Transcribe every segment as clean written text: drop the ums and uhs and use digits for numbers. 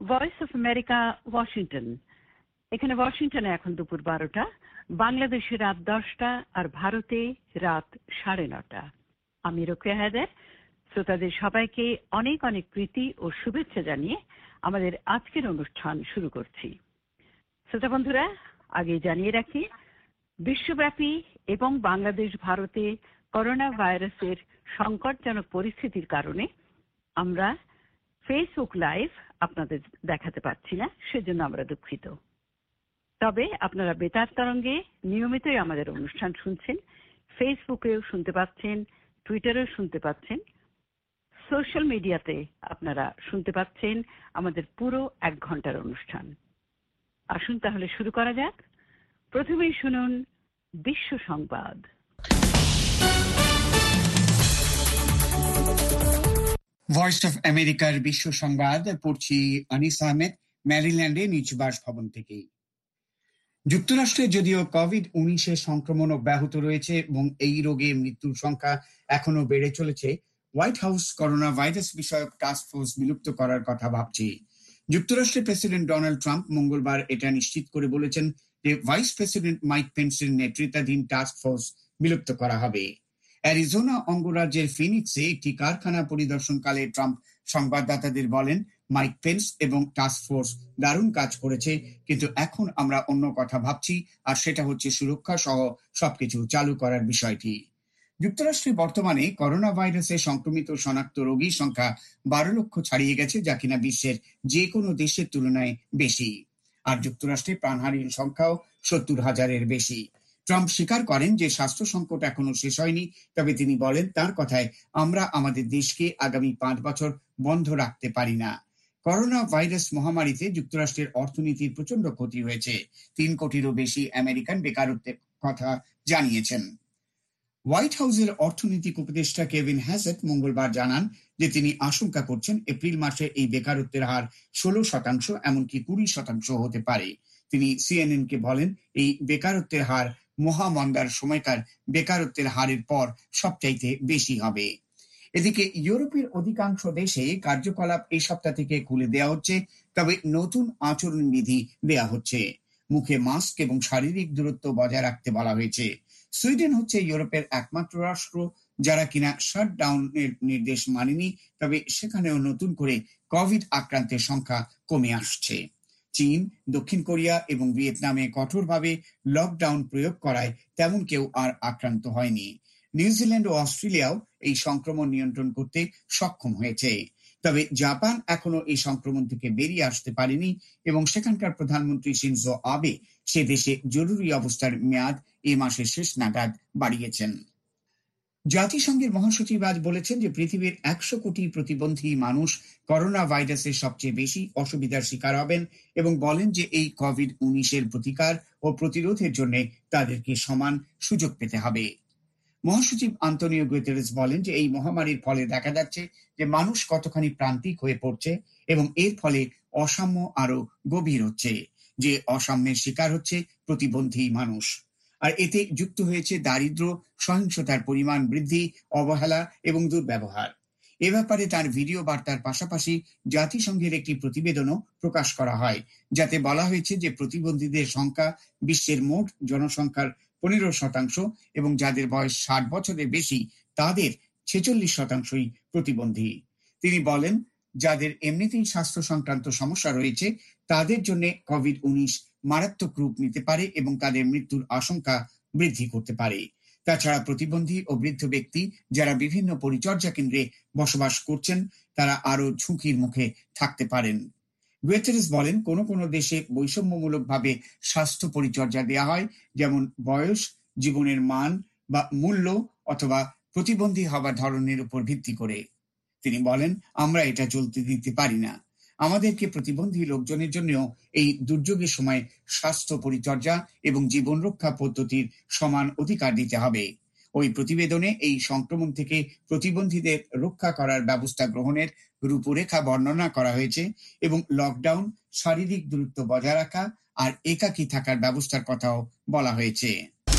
Voice of America, Washington. এখানে ওয়াশিংটনে এখন দুপুর 12টা, বাংলাদেশে রাত 10টা, আর ভারতে রাত 9:30। আমি রোকেয়া হায়দার শ্রোতাদের সবাইকে অনেক অনেক প্রীতি ও শুভেচ্ছা জানিয়ে আমাদের আজকের অনুষ্ঠান শুরু করছি। শ্রোতা বন্ধুরা, আগে জানিয়ে রাখি, বিশ্বব্যাপী এবং বাংলাদেশ ভারতে করোনা ভাইরাসের সংকটজনক পরিস্থিতির কারণে আমরা ফেসবুক লাইভ আপনাদের দেখাতে পারছি না, সেজন্য আমরা দুঃখিত। তবে আপনারা বেতার তরঙ্গে নিয়মিতই আমাদের অনুষ্ঠান শুনছেন, ফেসবুকেও শুনতে পাচ্ছেন, টুইটারেও শুনতে পাচ্ছেন, সোশ্যাল মিডিয়াতে আপনারা শুনতে পাচ্ছেন আমাদের পুরো 1 ঘন্টার অনুষ্ঠান। আসুন তাহলে শুরু করা যাক। প্রথমেই শুনুন বিশ্ব সংবাদ। ভয়েস অফ আমেরিকার বিশ্ব সংবাদ পড়ছি আনিস আহমেদ, ম্যারিল্যান্ডে নিজ বাসভবন থেকে। যুক্তরাষ্ট্রে যদিও কোভিড-19 সংক্রমণ অব্যাহত রয়েছে এবং এই রোগে মৃত্যুর সংখ্যা এখনো বেড়ে চলেছে, হোয়াইট হাউস করোনা ভাইরাস বিষয়ক টাস্ক ফোর্স বিলুপ্ত করার কথা ভাবছে। যুক্তরাষ্ট্রের প্রেসিডেন্ট ডোনাল্ড ট্রাম্প মঙ্গলবার এটা নিশ্চিত করে বলেছেন যে ভাইস প্রেসিডেন্ট মাইক পেন্সের নেতৃত্বাধীন টাস্ক ফোর্স বিলুপ্ত করা হবে। অ্যারিজোনা অঙ্গরাজ্যের ফিনিক্সে একটি কারখানা পরিদর্শনকালে ট্রাম্প সংবাদদাতাদের বলেন, মাইক পেন্স এবং টাস্ক ফোর্স দারুণ কাজ করেছে, কিন্তু এখন আমরা অন্য কথা ভাবছি, আর সেটা হচ্ছে সুরক্ষা সহ সবকিছু চালু করার বিষয়টি। যুক্তরাষ্ট্রে বর্তমানে করোনা ভাইরাসে সংক্রমিত শনাক্ত রোগীর সংখ্যা 12 লক্ষ ছাড়িয়ে গেছে, যা কিনা বিশ্বের যে কোনো দেশের তুলনায় বেশি। আর যুক্তরাষ্ট্রে প্রাণহানির সংখ্যাও 70,000-এর বেশি। ট্রাম্প স্বীকার করেন যে স্বাস্থ্য সংকট এখনো শেষ হয়নি, তবে তিনি বলেন, তার কথায়, আমরা আমাদের দেশকে আগামী 5 বছর বন্ধ রাখতে পারি না। করোনা ভাইরাস মহামারীতে যুক্তরাষ্ট্রের অর্থনীতির প্রচন্ড ক্ষতি হয়েছে। 3 কোটিরও বেশি আমেরিকান বেকারত্বের কথা জানিয়েছেন। হোয়াইট হাউসের অর্থনৈতিক উপদেষ্টা কেভিন হ্যাসেট মঙ্গলবার জানান যে তিনি আশঙ্কা করছেন এপ্রিল মাসে এই বেকারত্বের হার 16%, এমনকি 20% হতে পারে। তিনি সিএনএনকে বলেন, এই বেকারত্বের হার মহামন্দার সময়কার বেকারত্বের হারের পর সবচাইতে বেশি হবে। এদিকে ইউরোপের অধিকাংশ দেশে কার্যকলাপ এই সপ্তাহ থেকে খুলে দেওয়া হচ্ছে, তবে নতুন আচরণবিধি দেওয়া হচ্ছে। মুখে মাস্ক এবং শারীরিক দূরত্ব বজায় রাখতে বলা হয়েছে। সুইডেন হচ্ছে ইউরোপের একমাত্র রাষ্ট্র যারা কিনা শাটডাউনের নির্দেশ মানেনি, তবে সেখানেও নতুন করে কোভিড আক্রান্তের সংখ্যা কমে আসছে। চীন, দক্ষিণ কোরিয়া এবং ভিয়েতনামে কঠোরভাবে লকডাউন প্রয়োগ করায় তেমন কেউ আর আক্রান্ত হয়নি। নিউজিল্যান্ড ও অস্ট্রেলিয়াও এই সংক্রমণ নিয়ন্ত্রণ করতে সক্ষম হয়েছে, তবে জাপান এখনো এই সংক্রমণ থেকে বেরিয়ে আসতে পারেনি এবং সেখানকার প্রধানমন্ত্রী শিনজো আবে সে দেশে জরুরি অবস্থার মেয়াদ এ মাসের শেষ নাগাদ বাড়িয়েছেন। জাতিসংঘের মহাসচিব আজ বলেছেন যে পৃথিবীর 100 কোটি প্রতিবন্ধী মানুষ করোনা ভাইরাসের সবচেয়ে বেশি অসুবিধার শিকার হবেন এবং বলেন যে এই কোভিড-19 প্রতিকার ও প্রতিরোধের জন্য তাদেরকে সমান সুযোগ পেতে হবে। মহাসচিব আন্তোনিও গুতেরেস বলেন যে এই মহামারীর ফলে দেখা যাচ্ছে যে মানুষ কতখানি প্রান্তিক হয়ে পড়ছে এবং এর ফলে অসাম্য আরো গভীর হচ্ছে, যে অসাম্যের শিকার হচ্ছে প্রতিবন্ধী মানুষ। আর এতে যুক্ত হয়েছে দারিদ্র, সহিংসতার পরিমাণ বৃদ্ধি, অবহেলা এবং দুর্ব্যবহার। এ ব্যাপারে তার ভিডিও বার্তার পাশাপাশি জাতিসংঘের একটি প্রতিবেদনও প্রকাশ করা হয়, যাতে বলা হয়েছে যে প্রতিবন্ধীদের সংখ্যা বিশ্বের মোট জনসংখ্যার 15% এবং যাদের বয়স 60 বছরের বেশি তাদের 46%ই প্রতিবন্ধী। তিনি বলেন, যাদের এমনিতেই স্বাস্থ্য সংক্রান্ত সমস্যা রয়েছে তাদের জন্য কোভিড-19 মারাত্মক রূপ নিতে পারে এবং তাদের মৃত্যুর আশঙ্কা বৃদ্ধি করতে পারে। তাছাড়া প্রতিবন্ধী ও বৃদ্ধ ব্যক্তি যারা বিভিন্ন পরিচর্যা কেন্দ্রে বসবাস করছেন তারা আরো ঝুঁকির মুখে থাকতে পারেন। গুতেরেস বলেন, কোনো কোনো দেশে বৈষম্যমূলকভাবে স্বাস্থ্য পরিচর্যা দেওয়া হয়, যেমন বয়স, জীবনের মান বা মূল্য অথবা প্রতিবন্ধী হবার ধরনের উপর ভিত্তি করে। তিনি বলেন, আমরা এটা চলতে দিতে পারি না। আমাদেরকে প্রতিবন্ধী লোকজনের জন্য এই দুর্যোগের সময় স্বাস্থ্য পরিচর্যা এবং জীবন রক্ষা পদ্ধতির সমান অধিকার দিতে হবে। ওই প্রতিবেদনে এই সংক্রমণ থেকে প্রতিবন্ধীদের রক্ষা করার ব্যবস্থা গ্রহণের রূপরেখা বর্ণনা করা হয়েছে এবং লকডাউন, শারীরিক দূরত্ব বজায় রাখা আর একাকী থাকার ব্যবস্থার কথাও বলা হয়েছে।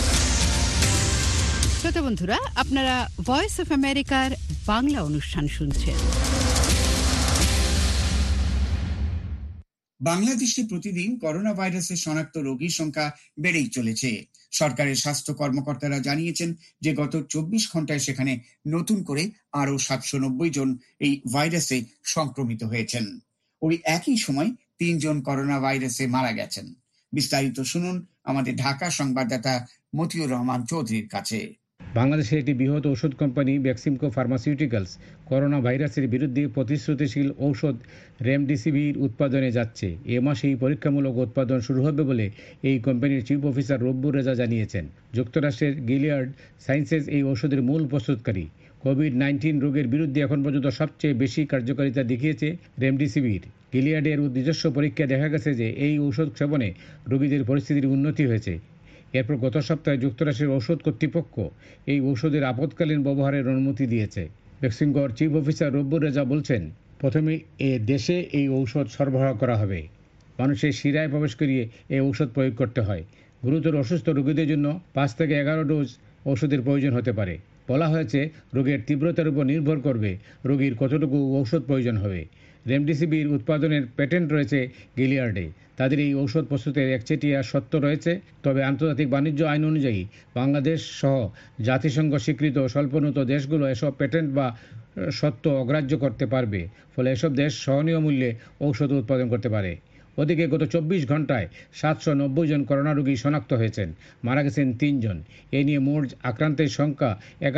শ্রোতা বন্ধুরা, আপনারা ভয়েস অফ আমেরিকার বাংলা অনুষ্ঠান শুনছেন। বাংলাদেশে প্রতিদিন করোনা ভাইরাসের শনাক্ত রোগীর সংখ্যা বেড়েই চলেছে। সরকারের স্বাস্থ্য কর্মকর্তারা জানিয়েছেন যে গত 24 ঘন্টায় সেখানে নতুন করে আরো 790 জন এই ভাইরাসে সংক্রমিত হয়েছেন। ওই একই সময় 3 জন করোনা ভাইরাসে মারা গেছেন। বিস্তারিত শুনুন আমাদের ঢাকা সংবাদদাতা মতিউর রহমান চৌধুরীর কাছে। বাংলাদেশের একটি বৃহৎ ওষুধ কোম্পানি বেক্সিমকো ফার্মাসিউটিক্যালস করোনা ভাইরাসের বিরুদ্ধে প্রতিশ্রুতিশীল ঔষধ রেমডেসিভির উৎপাদনে যাচ্ছে। এ মাসেই পরীক্ষামূলক উৎপাদন শুরু হবে বলে এই কোম্পানির চিফ অফিসার রব্বুর রেজা জানিয়েছেন। যুক্তরাষ্ট্রের গিলিয়াড সায়েন্সেস এই ওষুধের মূল প্রস্তুতকারী। কোভিড-19 রোগের বিরুদ্ধে এখন পর্যন্ত সবচেয়ে বেশি কার্যকারিতা দেখিয়েছে রেমডেসিভির। গিলিয়াডের নিজস্ব পরীক্ষায় দেখা গেছে যে এই ঔষধ সেবনে রোগীদের পরিস্থিতির উন্নতি হয়েছে। এরপর গত সপ্তাহে যুক্তরাষ্ট্রের ঔষধ কর্তৃপক্ষ এই ঔষধের আপৎকালীন ব্যবহারের অনুমতি দিয়েছে। বেক্সিমকোর চিফ অফিসার রব্বুর রেজা বলছেন, প্রথমে দেশে এই ঔষধ সরবরাহ করা হবে। মানুষের শিরায় প্রবেশ করিয়ে এই ঔষধ প্রয়োগ করতে হয়। গুরুতর অসুস্থ রোগীদের জন্য 5 থেকে 11 ডোজ ওষুধের প্রয়োজন হতে পারে। বলা হয়েছে রোগের তীব্রতার উপর নির্ভর করবে রোগীর কতটুকু ঔষধ প্রয়োজন হবে। রেমডেসিভির উৎপাদনের প্যাটেন্ট রয়েছে গিলিয়াডে। তাদের এই ঔষধ প্রস্তুতের একচেটিয়া সত্ত্ব রয়েছে। তবে আন্তর্জাতিক বাণিজ্য আইন অনুযায়ী বাংলাদেশ সহ জাতিসংঘ স্বীকৃত স্বল্পোন্নত দেশগুলো এসব প্যাটেন্ট বা সত্ত্ব অগ্রাহ্য করতে পারবে। ফলে এসব দেশ সহনীয় মূল্যে ঔষধ উৎপাদন করতে পারে। ওদিকে গত 24 ঘন্টায় 790 জন করোনা রোগী শনাক্ত হয়েছেন, মারা গেছেন 3 জন। এ নিয়ে মোট আক্রান্তের সংখ্যা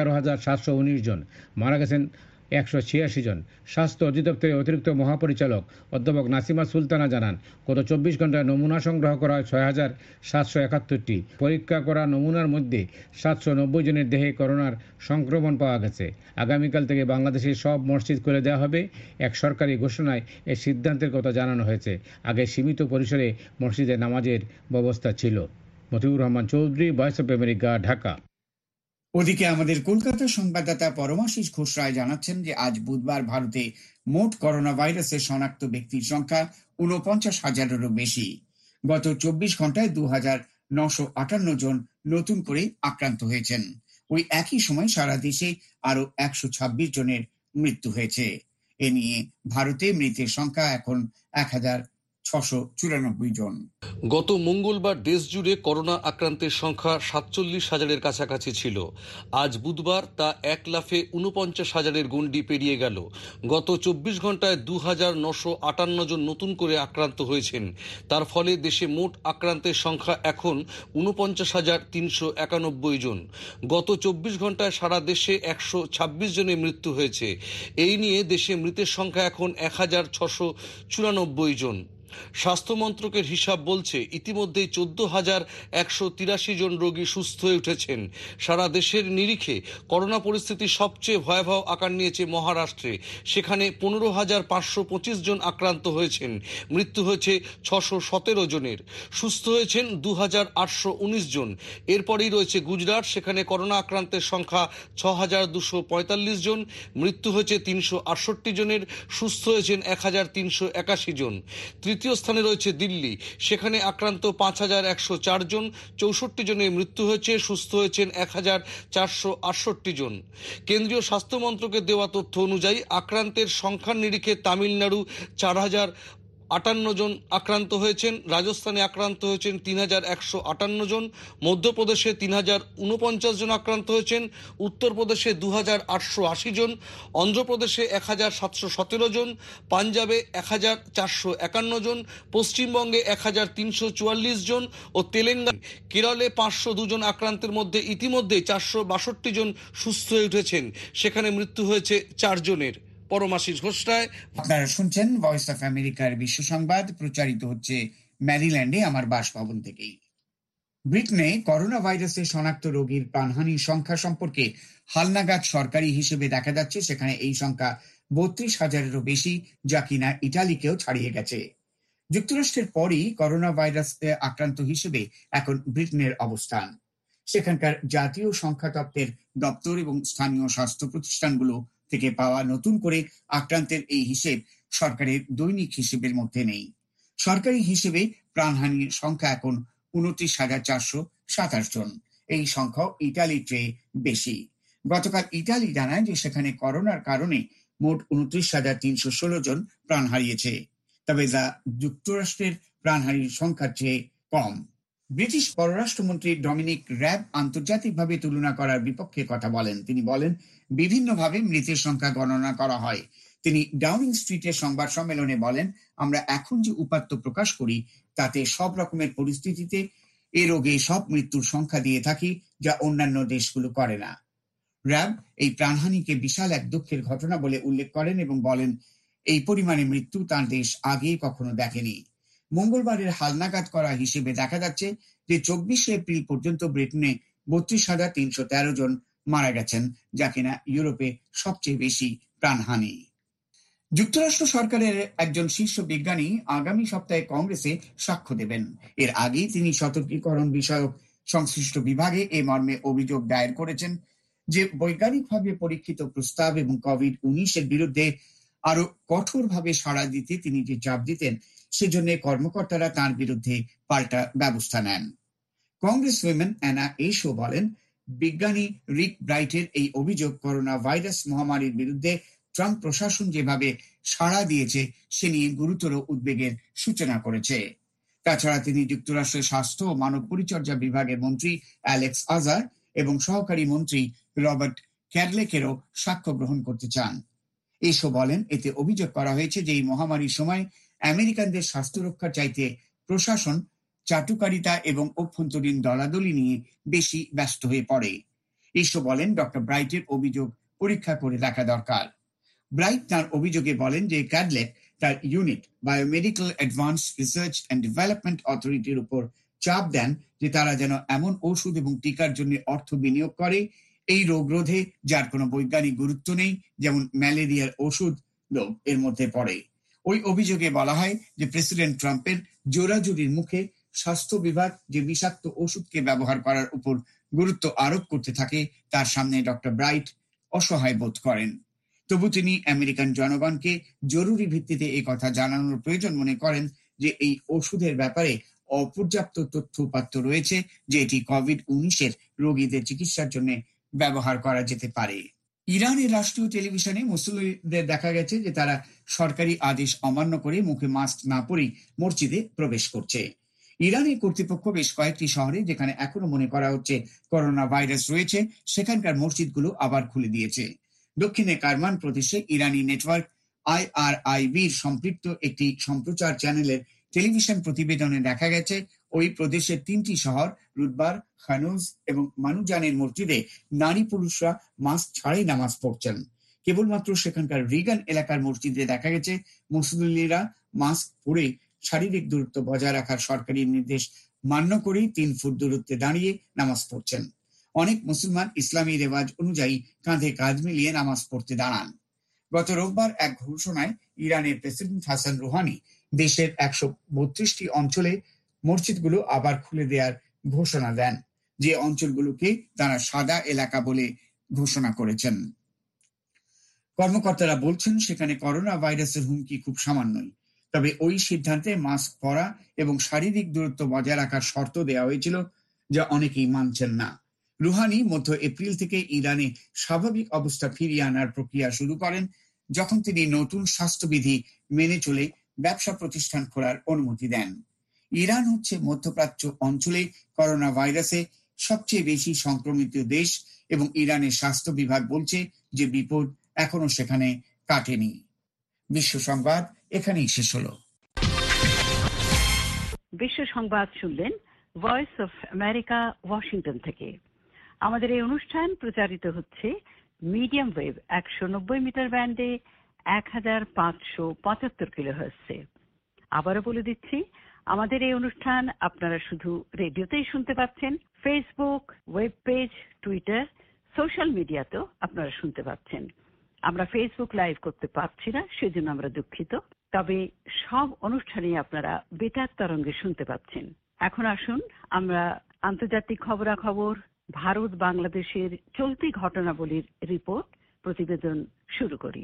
11,719 জন, মারা গেছেন 186 জন। স্বাস্থ্য অধিদপ্তরের অতিরিক্ত মহাপরিচালক অধ্যাপক নাসিমা সুলতানা জানান, গত 24 ঘন্টায় নমুনা সংগ্রহ করা হয় 6,771টি। পরীক্ষা করা নমুনার মধ্যে 790 জনের দেহে করোনার সংক্রমণ পাওয়া গেছে। আগামীকাল থেকে বাংলাদেশের সব মসজিদ খুলে দেওয়া হবে। এক সরকারি ঘোষণায় এই সিদ্ধান্তের কথা জানানো হয়েছে। আগে সীমিত পরিসরে মসজিদে নামাজের ব্যবস্থা ছিল। Matiur Rahman Chowdhury, voice of America, Dhaka. ওদিকে আমাদের কলকাতার সংবাদদাতা পরমাশিস ঘোষ রায় জানাচ্ছেন যে আজ বুধবার ভারতে মোট করোনা ভাইরাসের শনাক্ত ব্যক্তির সংখ্যা 49,000-এরও বেশি। গত 24 ঘন্টায় 2,958 জন নতুন করে আক্রান্ত হয়েছেন। ওই একই সময় সারা দেশে আরো 126 জনের মৃত্যু হয়েছে। এ নিয়ে ভারতে মৃতের সংখ্যা এখন 1,694 জন। গত মঙ্গলবার দেশ জুড়ে করোনা আক্রান্তের সংখ্যা 47,000-এর কাছাকাছি ছিল। আজ বুধবার তা 1,49,000-এর গণ্ডি পেরিয়ে গেল। গত 24 ঘন্টায় 2,958 জন নতুন করে আক্রান্ত হয়েছেন। তার ফলে দেশে মোট আক্রান্তের সংখ্যা এখন 49,391 জন। গত 24 ঘন্টায় সারা দেশে 126 জনের মৃত্যু হয়েছে। এই নিয়ে দেশে মৃতের সংখ্যা এখন 1,694 জন। স্বাস্থ্য মন্ত্রকের হিসাব বলছে ইতিমধ্যেই 14,183 জন রোগী সুস্থ হয়ে উঠেছেন। সারা দেশের নিরিখে করোনা পরিস্থিতি সবচেয়ে ভয়াবহ আকার নিয়েছে মহারাষ্ট্রে। সেখানে 15,525 জন আক্রান্ত হয়েছেন। মৃত্যু হয়েছে 617 জনের। সুস্থ হয়েছেন 2,819 জন। এরপরেই রয়েছে গুজরাট। সেখানে করোনা আক্রান্তের সংখ্যা 6,245 জন। মৃত্যু হয়েছে 368 জনের। সুস্থ হয়েছেন 1,381 জন। তৃতীয় স্থানে রয়েছে দিল্লি। সেখানে আক্রান্ত 5,104 জন। 64 জনের মৃত্যু হয়েছে। সুস্থ হয়েছেন 1,468 জন। কেন্দ্রীয় স্বাস্থ্য মন্ত্রকের দেওয়া তথ্য অনুযায়ী আক্রান্তের সংখ্যার নিরিখে তামিলনাড়ু 4,058 জন আক্রান্ত হয়েছেন। রাজস্থানে আক্রান্ত হয়েছেন 3,158 জন। মধ্যপ্রদেশে 3,049 জন আক্রান্ত হয়েছেন। উত্তরপ্রদেশে 2,880 জন। অন্ধ্রপ্রদেশে 1,717 জন। পাঞ্জাবে 1,451 জন। পশ্চিমবঙ্গে 1,344 জন ও তেলেঙ্গানা, কেরলে 502 জন আক্রান্তের মধ্যে ইতিমধ্যে 462 জন সুস্থ হয়ে উঠেছেন। সেখানে মৃত্যু হয়েছে 4 জনের। পরমাশিস ঘোষ রায়। আপনারা শুনছেন ভয়েস অফ আমেরিকার বিশ্ব সংবাদ, প্রচারিত হচ্ছে ম্যারিল্যান্ডে আমার বাসভবন থেকেই। ব্রিটেনে করোনা ভাইরাসের শনাক্ত রোগীর প্রাণহানির সংখ্যা সম্পর্কে হালনাগাদ সরকারি হিসেবে দেখা যাচ্ছে সেখানে এই সংখ্যা 32,000-এরও বেশি, যা কিনা ইটালিকেও ছাড়িয়ে গেছে। যুক্তরাষ্ট্রের পরই করোনা ভাইরাসে আক্রান্ত হিসেবে এখন ব্রিটেনের অবস্থান। সেখানকার জাতীয় সংখ্যা তত্ত্বের দপ্তর এবং স্থানীয় স্বাস্থ্য প্রতিষ্ঠানগুলো থেকে পাওয়া নতুন করে আক্রান্তের এই হিসেব সরকারের দৈনিক হিসেবের মধ্যে নেই। সরকারি হিসেবে প্রাণহানির সংখ্যা এখন 29,427 জন। এই সংখ্যা ইটালির চেয়ে বেশি। গতকাল ইটালি জানায় যে সেখানে করোনার কারণে মোট 29,316 জন প্রাণ হারিয়েছে। তবে যা যুক্তরাষ্ট্রের প্রাণহানির সংখ্যার চেয়ে কম। ব্রিটিশ পররাষ্ট্রমন্ত্রী ডমিনিক র্যাব আন্তর্জাতিকভাবে তুলনা করার বিপক্ষে কথা বলেন। তিনি বলেন, বিভিন্নভাবে মৃতের সংখ্যা গণনা করা হয়। তিনি ডাউনিং স্ট্রিটের সংবাদ সম্মেলনে বলেন, আমরা এখন যে উপাত্ত প্রকাশ করি তাতে সব রকমের পরিস্থিতিতে এ রোগে সব মৃত্যুর সংখ্যা দিয়ে থাকি, যা অন্যান্য দেশগুলো করে না। র্যাব এই প্রাণহানিকে বিশাল এক দুঃখের ঘটনা বলে উল্লেখ করেন এবং বলেন, এই পরিমাণে মৃত্যু তার দেশ আগে কখনো দেখেনি। মঙ্গলবারের হালনাগাদ করা হিসেবে দেখা যাচ্ছে যে 24শে এপ্রিল পর্যন্ত ব্রিটেনে 32,313 জন মারা গেছেন, যা কিনা ইউরোপে সবচেয়ে বেশি প্রাণহানি। যুক্তরাষ্ট্র সরকারের একজন শীর্ষ বিজ্ঞানী আগামী সপ্তাহে কংগ্রেসে সাক্ষ্য দেবেন। এর আগেই তিনি সতর্কীকরণ বিষয়ক সংশ্লিষ্ট বিভাগে এ মর্মে অভিযোগ দায়ের করেছেন যে বৈজ্ঞানিকভাবে পরীক্ষিত প্রস্তাব এবং কোভিড-19 বিরুদ্ধে আরো কঠোরভাবে সাড়া দিতে তিনি যে চাপ দিতেন, সেজন্য কর্মকর্তারা তার বিরুদ্ধে পাল্টা ব্যবস্থা নেন। কংগ্রেস উইমেন অ্যানা এশো বলেন, বিজ্ঞানী রিক ব্রাইটের এই অভিযোগ করোনা ভাইরাস মহামারীর বিরুদ্ধে ট্রাম্প প্রশাসন যেভাবে সাড়া দিয়েছে সে নিয়ে গুরুতর উদ্বেগের সূচনা করেছে। তাছাড়া তিনি যুক্তরাষ্ট্রের স্বাস্থ্য ও মানব পরিচর্যা বিভাগের মন্ত্রী অ্যালেক্স আজার এবং সহকারী মন্ত্রী রবার্ট ক্যাডলেকেরও সাক্ষ্য গ্রহণ করতে চান। এসো বলেন, এতে অভিযোগ করা হয়েছে যে এই মহামারীর সময় আমেরিকানদের স্বাস্থ্য রক্ষার চাইতে প্রশাসন চাটুকারিতা এবং অভ্যন্তরীণ দলাদলি নিয়ে বেশি ব্যস্ত হয়ে পড়ে। এসো বলেন, ডক্টর ব্রাইটের অভিযোগ পরীক্ষা করে দেখা দরকার। ব্রাইট তার অভিযোগে বলেন যে ক্যাডলেক তার unit biomedical advanced research and development অথরিটির উপর চাপ দেন যে তারা যেন এমন ওষুধ এবং টিকার জন্য অর্থ বিনিয়োগ করে এই রোগ রোধে যার কোনো বৈজ্ঞানিক গুরুত্ব নেই, যেমন ম্যালেরিয়ার ওষুধ এর মধ্যে পড়ে। ওই অভিযোগে বলা হয় যে প্রেসিডেন্ট ট্রাম্পের জোরাজুরির মুখে স্বাস্থ্য বিভাগ যে বিষাক্ত ওষুধকে ব্যবহার করার উপর গুরুত্ব আরোপ করতে থাকে তার সামনে ডক্টর ব্রাইট অসহায় বোধ করেন। তবু তিনি আমেরিকান জনগণকে জরুরি ভিত্তিতে এই কথা জানানোর প্রয়োজন মনে করেন যে এই ওষুধের ব্যাপারে অপর্যাপ্ত তথ্য উপাত্ত রয়েছে যে এটি কোভিড-19 রোগীদের চিকিৎসার জন্য ব্যবহার করা যেতে পারে। ইরানের রাষ্ট্রীয় টেলিভিশনে মুসল্লিদের দেখা গেছে যে তারা সরকারি আদেশ অমান্য করে মুখে মাস্ক না পরেই মসজিদে প্রবেশ করছে। ইরানের কর্তৃপক্ষ বেশ কয়েকটি শহরে যেখানে এখনো মনে করা হচ্ছে করোনা ভাইরাস রয়েছে সেখানকার মসজিদগুলো আবার খুলে দিয়েছে। দক্ষিণে কারমান প্রদেশে ইরানি নেটওয়ার্ক IRIBর সম্পৃক্ত একটি সম্প্রচার চ্যানেলের টেলিভিশন প্রতিবেদনে দেখা গেছে ওই প্রদেশের 3টি শহর রুদবার, খানুজ এবং মানুজানের মসজিদে নারী পুরুষরা মাস্ক ছাড়াই নামাজ পড়ছেন। কেবলমাত্র সেখানকার রিগান এলাকার মসজিদে দেখা গেছে মুসল্লিরা মাস্ক পরে শারীরিক দূরত্ব বজায় রাখার সরকারি নির্দেশ মান্য করেই 3 ফুট দূরত্বে দাঁড়িয়ে নামাজ পড়ছেন। অনেক মুসলমান ইসলামী রেওয়াজ অনুযায়ী কাঁধে কাঁধ মিলিয়ে নামাজ পড়তে দাঁড়ান। গত রোববার এক ঘোষণায় ইরানের প্রেসিডেন্ট হাসান রুহানি দেশের 132টি অঞ্চলে মসজিদগুলো আবার খুলে দেওয়ার ঘোষণা দেন, যে অঞ্চলগুলোকে তারা সাদা এলাকা বলে ঘোষণা করেছেন। কর্মকর্তারা বলছেন সেখানে করোনা ভাইরাসের হুমকি খুব সামান্যই, তবে ওই সিদ্ধান্তে মাস্ক পরা এবং শারীরিক দূরত্ব বজায় রাখার শর্ত দেওয়া হয়েছিল, যা অনেকেই মানছেন না। রুহানি মধ্য এপ্রিল থেকে ইরানে স্বাভাবিক অবস্থা ফিরিয়ে আনার প্রক্রিয়া শুরু করেন, যখন তিনি নতুন স্বাস্থ্যবিধি মেনে চলে ব্যবসা প্রতিষ্ঠান খোলার অনুমতি দেন। ইরান হচ্ছে মধ্যপ্রাচ্য অঞ্চলে করোনা ভাইরাসে সবচেয়ে বেশি সংক্রমিত দেশ এবং ইরানের স্বাস্থ্য বিভাগ বলছে যে বিপদ এখনো সেখানে কাটেনি। বিশ্ব সংবাদ এখানেই শেষ হলো। বিশ্ব সংবাদ শুনলেন ভয়েস অফ আমেরিকা, ওয়াশিংটন থেকে। আমাদের এই অনুষ্ঠান প্রচারিত হচ্ছে মিডিয়াম ওয়েভ 190 মিটার ব্যান্ডে 1575 কিলোহার্টজে। আবারও বলে দিচ্ছি, আমাদের এই অনুষ্ঠান আপনারা শুধু রেডিওতেই শুনতে পাচ্ছেন, Facebook, web page, Twitter, social মিডিয়াতেও আপনারা শুনতে পাচ্ছেন। আমরা ফেসবুক লাইভ করতে পারছি না, সেজন্য আমরা দুঃখিত। তবে সব অনুষ্ঠানই আপনারা বেতার তরঙ্গে শুনতে পাচ্ছেন। এখন আসুন আমরা আন্তর্জাতিক খবরাখবর, ভারত বাংলাদেশের চলতি ঘটনাবলীর রিপোর্ট প্রতিবেদন শুরু করি।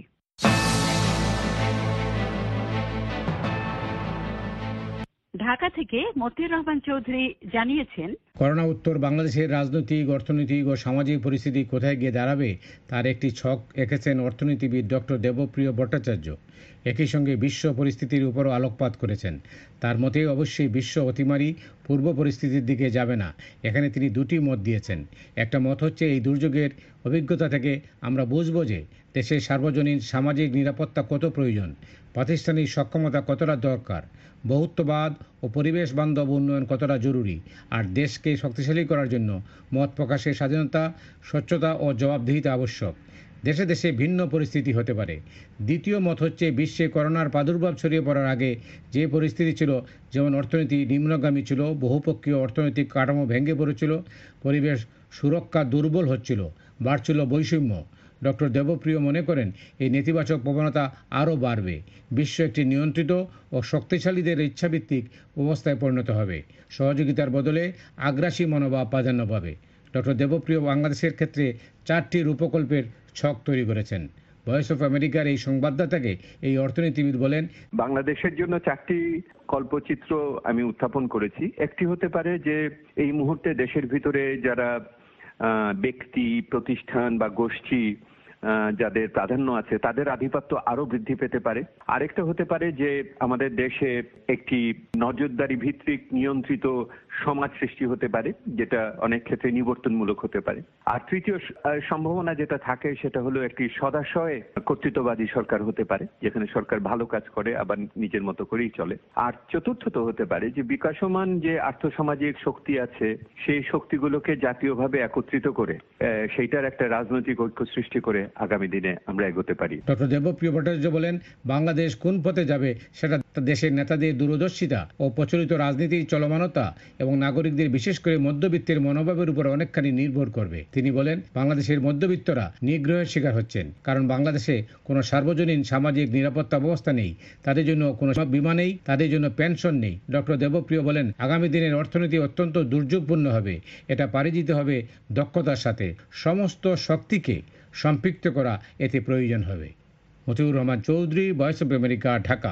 ঢাকা থেকে মতিউর রহমান চৌধুরী জানিয়েছেন, করোনা উত্তর বাংলাদেশের রাজনৈতিক, অর্থনৈতিক ও সামাজিক পরিস্থিতি কোথায় গিয়ে দাঁড়াবে তার একটি ছক এঁকেছেন অর্থনীতিবিদ ডক্টর দেবপ্রিয় ভট্টাচার্য। একই সঙ্গে বিশ্ব পরিস্থিতির উপরও আলোকপাত করেছেন। তার মতে অবশ্যই বিশ্ব অতিমারি পূর্ব পরিস্থিতির দিকে যাবে না। এখানে তিনি দুটি মত দিয়েছেন। একটা মত হচ্ছে, এই দুর্যোগের অভিজ্ঞতা থেকে আমরা বুঝব যে দেশের সার্বজনীন সামাজিক নিরাপত্তা কত প্রয়োজন, প্রাতিষ্ঠানিক সক্ষমতা কতটা দরকার, বহুত্ববাদ ও পরিবেশ বান্ধব উন্নয়ন কতটা জরুরি, আর দেশকে শক্তিশালী করার জন্য মত প্রকাশের স্বাধীনতা, স্বচ্ছতা ও জবাবদিহিতা আবশ্যক। দেশে দেশে ভিন্ন পরিস্থিতি হতে পারে। দ্বিতীয় মত হচ্ছে, বিশ্বে করোনার প্রাদুর্ভাব ছড়িয়ে পড়ার আগে যে পরিস্থিতি ছিল, যেমন অর্থনীতি নিম্নগামী ছিল, বহুপক্ষীয় অর্থনৈতিক কাঠামো ভেঙে পড়েছিল, পরিবেশ সুরক্ষা দুর্বল হচ্ছিল, বাড়ছিল বৈষম্য। ডক্টর দেবপ্রিয় মনে করেন এই নেতিবাচক প্রবণতা আরও বাড়বে। বিশ্ব একটি নিয়ন্ত্রিত ও শক্তিশালীদের ইচ্ছাভিত্তিক অবস্থায় পরিণত হবে। সহযোগিতার বদলে আগ্রাসী মনোভাব প্রাধান্য পাবে। ডক্টর দেবপ্রিয় বাংলাদেশের ক্ষেত্রে 4টি রূপকল্পের ছক তৈরি করেছেন। ভয়েস অফ আমেরিকার এই সংবাদদাতাকে এই অর্থনীতিবিদ বলেন, বাংলাদেশের জন্য 4টি কল্পচিত্র আমি উত্থাপন করেছি। একটি হতে পারে যে এই মুহূর্তে দেশের ভিতরে যারা ব্যক্তি, প্রতিষ্ঠান বা গোষ্ঠী যাদের প্রাধান্য আছে তাদের আধিপত্য আরো বৃদ্ধি পেতে পারে। আরেকটা হতে পারে যে আমাদের দেশে একটি নজরদারি ভিত্তিক নিয়ন্ত্রিত সমাজ সৃষ্টি হতে পারে, যেটা অনেক ক্ষেত্রে নিবর্তনমূলক হতে পারে। আর তৃতীয় সম্ভাবনা যেটা থাকে সেটা হলো একটি সদাশয় কর্তৃত্ববাদী সরকার হতে পারে, যেখানে সরকার ভালো কাজ করে আবার নিজের মতো করেই চলে। আর চতুর্থত হতে পারে যে বিকাশমান যে আর্থসামাজিক শক্তি আছে সেই শক্তিগুলোকে জাতীয়ভাবে একত্রিত করে সেইটার একটা রাজনৈতিক ঐক্য সৃষ্টি করে আগামী দিনে আমরা এগোতে পারি। ডক্টর দেবপ্রিয় ভট্টাচার্য বলেন, বাংলাদেশ কোন পথে যাবে সেটা দেশের নেতাদের দূরদর্শিতা ও প্রচলিত রাজনীতির চলমানতা এবং নাগরিকদের বিশেষ করে মধ্যবিত্তের মনোভাবের উপর অনেকখানি নির্ভর করবে। তিনি বলেন, বাংলাদেশের মধ্যবিত্তরা নিগ্রহের শিকার হচ্ছেন, কারণ বাংলাদেশে কোনো সার্বজনীন সামাজিক নিরাপত্তা ব্যবস্থা নেই, তাদের জন্য কোনো বীমা নেই, তাদের জন্য পেনশন নেই। ডক্টর দেবপ্রিয় বলেন, আগামী দিনের অর্থনীতি অত্যন্ত দুর্যোগপূর্ণ হবে। এটা পাড়ি দিতে হবে দক্ষতার সাথে। সমস্ত শক্তিকে সম্পৃক্ত করা এতে প্রয়োজন হবে। Motiur Rahman Chowdhury, voice of America, Dhaka.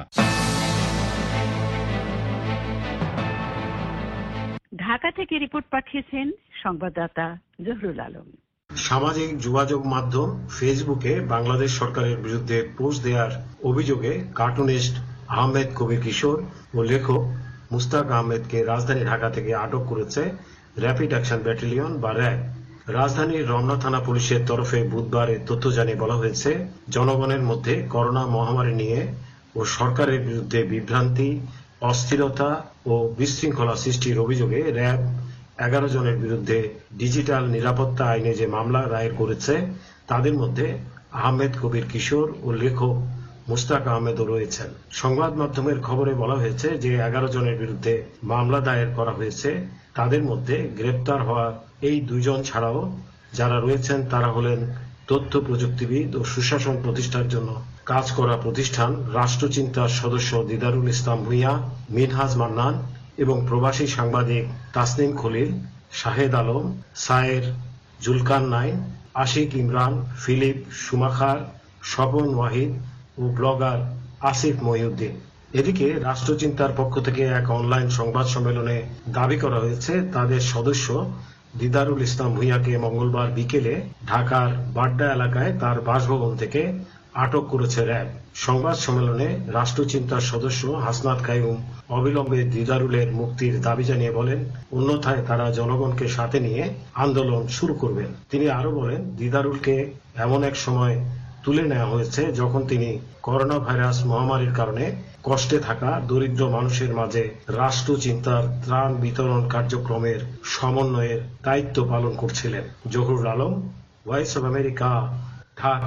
Dhaka থেকে রিপোর্ট পাঠিয়েছেন সংবাদদাতা জহুরুল আলম। সামাজিক যোগাযোগ মাধ্যম ফেসবুকে বাংলাদেশ সরকারের বিরুদ্ধে পোস্ট দেওয়ার অভিযোগে কার্টুনিস্ট আহমেদ কবির কিশোর ও লেখক মুস্তাক আহমেদকে রাজধানী ঢাকা থেকে আটক করেছে র্যাপিড অ্যাকশন ব্যাটালিয়ন বা র্যাব। রাজধানীর রমনা থানা পুলিশের তরফে বুধবার এ তথ্য জানিয়ে বলা হয়েছে, জনগণের মধ্যে করোনা মহামারী নিয়ে ও সরকারের বিরুদ্ধে বিভ্রান্তি, অস্থিরতা ও বিশৃঙ্খলা সৃষ্টির অভিযোগে র্যাব 11 জনের বিরুদ্ধে ডিজিটাল নিরাপত্তা আইনে যে মামলা দায়ের করেছে তাদের মধ্যে আহমেদ কবির কিশোর ও লেখক মুস্তাক আহমেদও রয়েছেন। সংবাদ মাধ্যমের খবরে বলা হয়েছে যে 11 জনের বিরুদ্ধে মামলা দায়ের করা হয়েছে। তাদের মধ্যে গ্রেপ্তার হওয়া এই 2 জন ছাড়াও যারা রয়েছেন তারা হলেন তথ্য প্রযুক্তিবিদ ও সুশাসন প্রতিষ্ঠার জন্য কাজ করা প্রতিষ্ঠান রাষ্ট্রচিন্তার সদস্য দিদারুল ইসলাম ভূঁইয়া, মিনহাজ মান্নান এবং প্রবাসী সাংবাদিক Tasneem Khalil, Shahed Alam, Sayeer, Zulkarnain, Ashik Imran, Philip Schumacher, Swapan Wahid ও ব্লগার আসিফ মহিউদ্দিন। এদিকে রাষ্ট্রচিন্তার পক্ষ থেকে এক অনলাইন সংবাদ সম্মেলনে দাবি করা হয়েছে তাদের সদস্য দিদারুল ইসলাম ভূঁইয়াকে মঙ্গলবার বিকেলে ঢাকার বাড্ডা এলাকায় তার বাসভবন থেকে আটক করেছে র্যাব। সংবাদ সম্মেলনে রাষ্ট্রচিন্তার সদস্য হাসনাত কাইয়ুম অবিলম্বে দিদারুলের মুক্তির দাবি জানিয়ে বলেন, অন্যথায় তারা জনগণকে সাথে নিয়ে আন্দোলন শুরু করবেন। তিনি আরো বলেন, দিদারুলকে এমন এক সময় তুলে নেওয়া হয়েছে যখন তিনি করোনা ভাইরাস মহামারীর কারণে কষ্টে থাকা দরিদ্র মানুষের মাঝে রাষ্ট্রচিন্তার ত্রাণ বিতরণ কার্যক্রমের সমন্বয়ের দায়িত্ব পালন করছিলেন। Zahurul Alam, voice of America, Dhaka.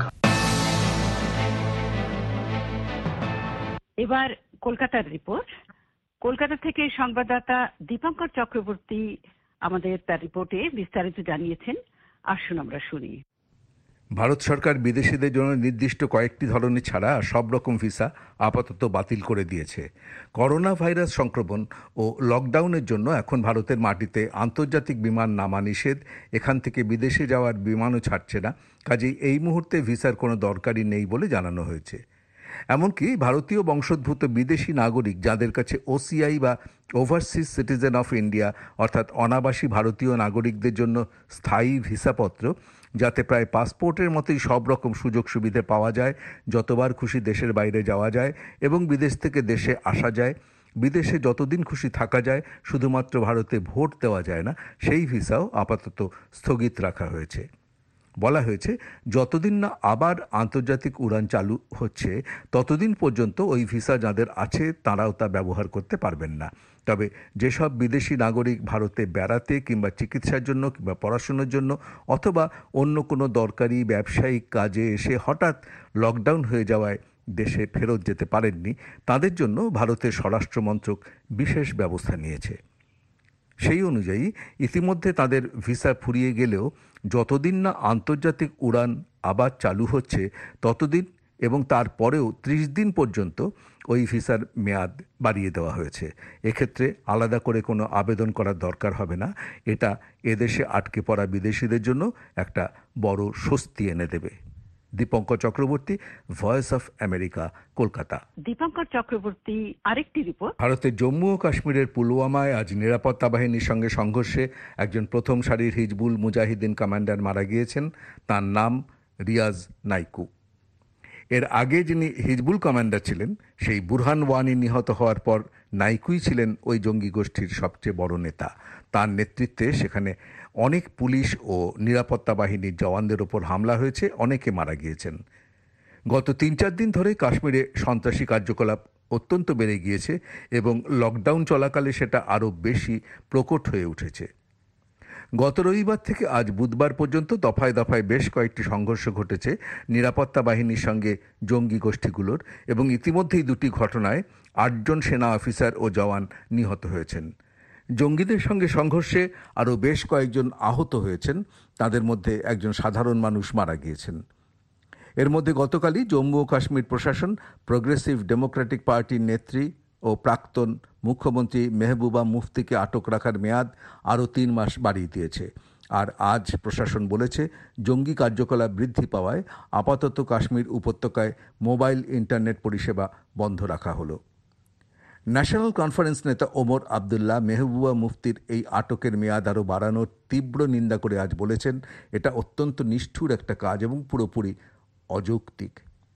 এবার কলকাতার রিপোর্ট। কলকাতা থেকে সংবাদদাতা দীপঙ্কর চক্রবর্তী আমাদের তার রিপোর্টে বিস্তারিত জানিয়েছেন। আসুন আমরা শুনি। ভারত সরকার বিদেশিদের জন্য নির্দিষ্ট কয়েকটি ধরনের ছাড়া সব রকম ভিসা আপাতত বাতিল করে দিয়েছে। করোনা ভাইরাস সংক্রমণ ও লকডাউনের জন্য এখন ভারতের মাটিতে আন্তর্জাতিক বিমান নামা নিষেধ। এখান থেকে বিদেশে যাওয়ার বিমানও ছাড়ছে না। কাজেই এই মুহূর্তে ভিসার কোনো দরকারই নেই বলে জানানো হয়েছে। এমনকি ভারতীয় বংশোদ্ভূত বিদেশি নাগরিক যাদের কাছে ওসিআই বা ওভারসিজ সিটিজেন অফ ইন্ডিয়া অর্থাৎ অনাবাসী ভারতীয় নাগরিকদের জন্য স্থায়ী ভিসাপত্র, যাতে প্রায় পাসপোর্টের মতোই সব রকম সুযোগ সুবিধে পাওয়া যায়, যতবার খুশি দেশের বাইরে যাওয়া যায় এবং বিদেশ থেকে দেশে আসা যায়, বিদেশে যতদিন খুশি থাকা যায়, শুধুমাত্র ভারতে ভোট দেওয়া যায় না, সেই ভিসাও আপাতত স্থগিত রাখা হয়েছে। বলা হয়েছে যতদিন না আবার আন্তর্জাতিক উড়ান চালু হচ্ছে ততদিন পর্যন্ত ওই ভিসা যাদের আছে তারাও তা ব্যবহার করতে পারবেন না। তবে যেসব বিদেশি নাগরিক ভারতে বেড়াতে কিংবা চিকিৎসার জন্য কিংবা পড়াশোনার জন্য অথবা অন্য কোনো দরকারি ব্যবসায়িক কাজে এসে হঠাৎ লকডাউন হয়ে যাওয়ায় দেশে ফেরত যেতে পারেননি, তাদের জন্য ভারতের স্বরাষ্ট্র মন্ত্রক বিশেষ ব্যবস্থা নিয়েছে। সেই অনুযায়ী ইতিমধ্যে তাদের ভিসা ফুরিয়ে গেলেও যতদিন না আন্তর্জাতিক উড়ান আবার চালু হচ্ছে ততদিন এবং তারপরেও 30 দিন পর্যন্ত ওই ভিসার মেয়াদ বাড়িয়ে দেওয়া হয়েছে। এক্ষেত্রে আলাদা করে কোনো আবেদন করার দরকার হবে না। এটা এদেশে আটকে পড়া বিদেশিদের জন্য একটা বড় স্বস্তি এনে দেবে। Dipankar Chakraborty, voice of America, Kolkata. Dipankar Chakraborty, আরেকটি রিপোর্ট। ভারতের জম্মু ও কাশ্মীরের পুলওয়ামায় আজ নিরাপত্তা বাহিনীর সঙ্গে সংঘর্ষে একজন প্রথম সারির হিজবুল মুজাহিদিন কমান্ডার মারা গিয়েছেন। তার নাম রিয়াজ নাইকু। এর আগে যিনি হিজবুল কমান্ডার ছিলেন সেই বুরহান ওয়ানি নিহত হওয়ার পর নাইকুই ছিলেন ওই জঙ্গি গোষ্ঠীর সবচেয়ে বড় নেতা। তার নেতৃত্বে সেখানে অনেক পুলিশ ও নিরাপত্তা বাহিনীর জওয়ানদের ওপর হামলা হয়েছে, অনেকে মারা গিয়েছেন। গত 3-4 দিন ধরে কাশ্মীরে সন্ত্রাসী কার্যকলাপ অত্যন্ত বেড়ে গিয়েছে এবং লকডাউন চলাকালে সেটা আরও বেশি প্রকট হয়ে উঠেছে। গত রবিবার থেকে আজ বুধবার পর্যন্ত দফায় দফায় বেশ কয়েকটি সংঘর্ষ ঘটেছে নিরাপত্তা বাহিনীর সঙ্গে জঙ্গি গোষ্ঠীগুলোর এবং ইতিমধ্যেই 2টি ঘটনায় 8 জন সেনা অফিসার ও জওয়ান নিহত হয়েছেন। জঙ্গিদের সঙ্গে সংঘর্ষে আরও বেশ কয়েকজন আহত হয়েছেন, তাদের মধ্যে একজন সাধারণ মানুষ মারা গিয়েছেন। এর মধ্যে গতকালই জম্মু ও কাশ্মীর প্রশাসন প্রোগ্রেসিভ ডেমোক্রেটিক পার্টির নেত্রী ও প্রাক্তন মুখ্যমন্ত্রী মেহবুবা মুফতিকে আটক রাখার মেয়াদ আরও 3 মাস বাড়িয়ে দিয়েছে। আর আজ প্রশাসন বলেছে জঙ্গি কার্যকলাপ বৃদ্ধি পাওয়ায় আপাতত কাশ্মীর উপত্যকায় মোবাইল ইন্টারনেট পরিষেবা বন্ধ রাখা হলো। ন্যাশনাল কনফারেন্স নেতা ওমর আবদুল্লাহ মেহবুবা মুফতির এই আটকের মেয়াদ আরও বাড়ানোর তীব্র নিন্দা করে আজ বলেছেন এটা অত্যন্ত নিষ্ঠুর একটা কাজ এবং পুরোপুরি অযৌক্তিক।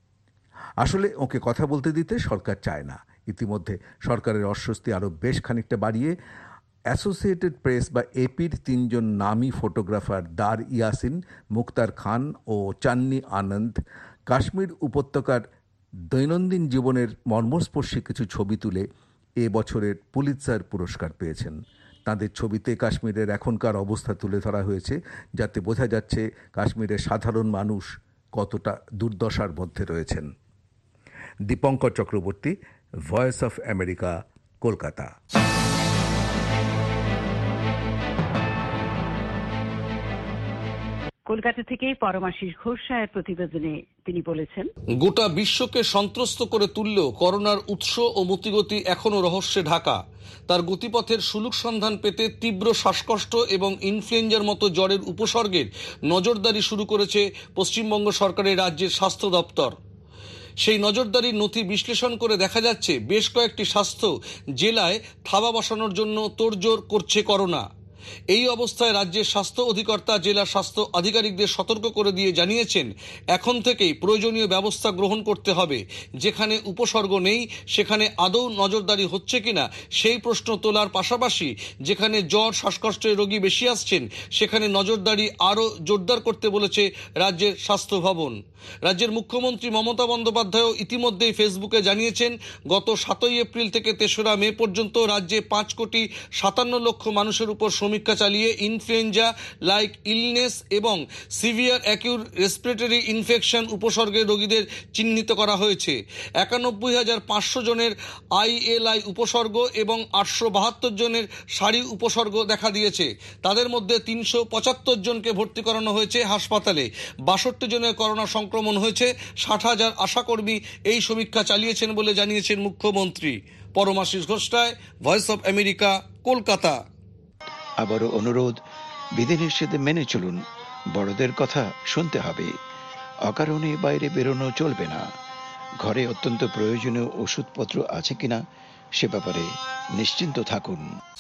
আসলে ওকে কথা বলতে দিতে সরকার চায় না। ইতিমধ্যে সরকারের অস্বস্তি আরও বেশ খানিকটা বাড়িয়ে অ্যাসোসিয়েটেড প্রেস বা এপির 3 জন নামী ফটোগ্রাফার দার ইয়াসিন, মুক্তার খান ও চান্নি আনন্দ কাশ্মীর উপত্যকার দৈনন্দিন জীবনের মর্মস্পর্শী কিছু ছবি তুলে এ বছরের পুলিৎজার পুরস্কার পেয়েছেন। তাদের ছবিতে কাশ্মীরের এখনকার অবস্থা তুলে ধরা হয়েছে, যাতে বোঝা যাচ্ছে কাশ্মীরের সাধারণ মানুষ কতটা দুর্দশার মধ্যে রয়েছেন। Dipankar Chakraborty, voice of America, Kolkata. Kolkata থেকে পরমাশিস ঘোষ সাহের প্রতিবেদনে তিনি বলেছেন, গোটা বিশ্বকে সন্ত্রস্ত করে তুললেও করোনার উৎস ও মতিগতি এখনো রহস্যে ঢাকা। তার গতিপথের সুলুক সন্ধান পেতে তীব্র শ্বাসকষ্ট এবং ইনফ্লুয়েঞ্জার মতো জ্বরের উপসর্গের নজরদারি শুরু করেছে পশ্চিমবঙ্গ সরকারের রাজ্যের স্বাস্থ্য দপ্তর। সেই নজরদারির নথি বিশ্লেষণ করে দেখা যাচ্ছে বেশ কয়েকটি স্বাস্থ্য জেলায় থাবা বসানোর জন্য তোড়জোড় করছে করোনা। এই অবস্থায় রাজ্যের স্বাস্থ্য অধিকর্তা জেলা স্বাস্থ্য আধিকারিকদের সতর্ক করে দিয়ে জানিয়েছেন এখন থেকেই প্রয়োজনীয় ব্যবস্থা গ্রহণ করতে হবে। যেখানে উপসর্গ নেই সেখানে আদৌ নজরদারি হচ্ছে কিনা সেই প্রশ্ন তোলার পাশাপাশি যেখানে জ্বর শ্বাসকষ্টের রোগী বেশি আসছেন সেখানে নজরদারি আরও জোরদার করতে বলেছে রাজ্যের স্বাস্থ্য ভবন। রাজ্যের মুখ্যমন্ত্রী মমতা বন্দ্যোপাধ্যায়ও ইতিমধ্যেই ফেসবুকে জানিয়েছেন গত 7 এপ্রিল থেকে 3রা মে পর্যন্ত রাজ্যে 5,57,00,000 মানুষের উপর সমীক্ষা চালিয়ে ইনফ্লুয়েঞ্জা লাইক ইলনেস এবং সিভিয়ার অ্যাকিউট রেসপিরেটরি ইনফেকশন উপসর্গের রোগীদের চিহ্নিত করা হয়েছে। 91,500 জনের ILI উপসর্গ এবং 872 জনের সারি উপসর্গ দেখা দিয়েছে। তাদের মধ্যে 375 জনকে ভর্তি করানো হয়েছে হাসপাতালে। 62 জনের করোনা সংক্রমণ হয়েছে। 60,000 আশাকর্মী এই সমীক্ষা চালিয়েছেন বলে জানিয়েছেন মুখ্যমন্ত্রী। Paramashis Ghosh, voice of America, Kolkata. আবারও অনুরোধ, বিধিনিষেধ মেনে চলুন, বড়দের কথা শুনতে হবে, অকারণে বাইরে বেরোনো চলবে না। ঘরে অত্যন্ত প্রয়োজনীয় ওষুধপত্র আছে কিনা সে ব্যাপারে নিশ্চিন্ত থাকুন।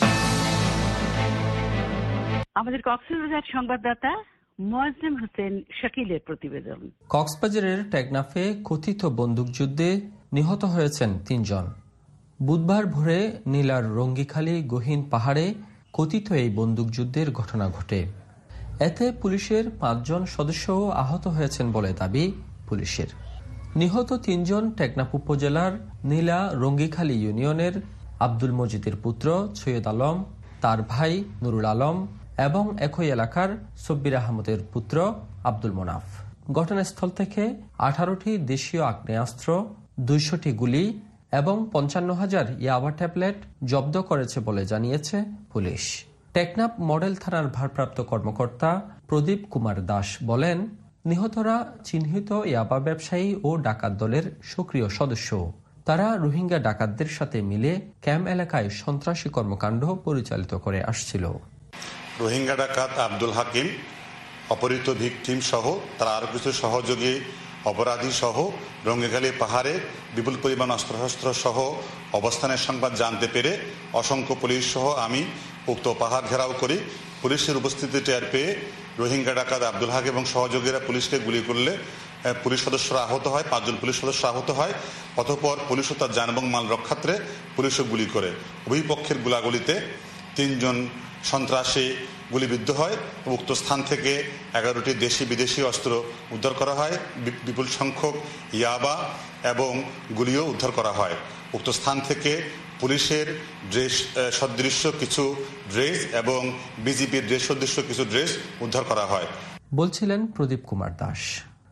আমাদের কক্সবাজার সংবাদদাতা মোয়াজ্জেম হোসেন শাকিলের প্রতিবেদন। কক্সবাজারের টেকনাফে কথিত বন্দুকযুদ্ধে নিহত হয়েছেন ৩ জন। বুধবার ভোরে নীলার রঙ্গিখালী গহীন পাহাড়ে কথিত এই বন্দুকযুদ্ধের ঘটনা ঘটে। এতে পুলিশের ৫ জন সদস্যও আহত হয়েছেন বলে দাবি পুলিশের। নিহত ৩ জন টেকনাফ উপজেলার নীলা রঙ্গিখালী ইউনিয়নের আব্দুল মজিদের পুত্র সৈয়দ আলম, তার ভাই নুরুল আলম এবং একই এলাকার সব্বির আহমদের পুত্র আব্দুল মোনাফ। ঘটনাস্থল থেকে 18টি দেশীয় আগ্নেয়াস্ত্র, 200টি গুলি এবং 55,000 ইয়াবা ট্যাবলেট জব্দ করেছে বলে জানিয়েছে পুলিশ। টেকনাফ মডেল থানার ভারপ্রাপ্ত কর্মকর্তা প্রদীপ কুমার দাস বলেন, নিহতরা চিহ্নিত ইয়াবা ব্যবসায়ী ও ডাকাত দলের সক্রিয় সদস্য। তারা রোহিঙ্গা ডাকাতদের সাথে মিলে ক্যাম্প এলাকায় সন্ত্রাসী কর্মকাণ্ড পরিচালিত করে আসছিল। রোহিঙ্গা ডাকাত আব্দুল হাকিম, অপহৃত ভিকটিম সহ তার আরও কিছু সহযোগী অপরাধী সহ রঙ্গিখালী পাহাড়ে বিপুল পরিমাণ অস্ত্রশস্ত্র সহ অবস্থানের সংবাদ জানতে পেরে অসংখ্য পুলিশ সহ আমি উক্ত পাহাড় ঘেরাও করি। পুলিশের উপস্থিতি টের পেয়ে রোহিঙ্গা ডাকাত আব্দুল হাকিম এবং সহযোগীরা পুলিশকে গুলি করলে পুলিশ সদস্যরা আহত হয়, ৫ জন পুলিশ সদস্য আহত হয়। অতঃপর পুলিশ ও তার যান এবং মাল রক্ষার্থে পুলিশও গুলি করে। উভয় পক্ষের গোলাগুলিতে ৩ জন সন্ত্রাসী গুলিবিদ্ধ হয়। উক্ত স্থান থেকে 11টি দেশি বিদেশি অস্ত্র উদ্ধার করা হয়, বিপুল সংখ্যক ইয়াবা এবং গুলিও উদ্ধার করা হয়। উক্ত স্থান থেকে পুলিশের ড্রেস সদৃশ্য কিছু ড্রেস এবং বিজিবির ড্রেস সদৃশ্য কিছু ড্রেস উদ্ধার করা হয়, বলছিলেন প্রদীপ কুমার দাস।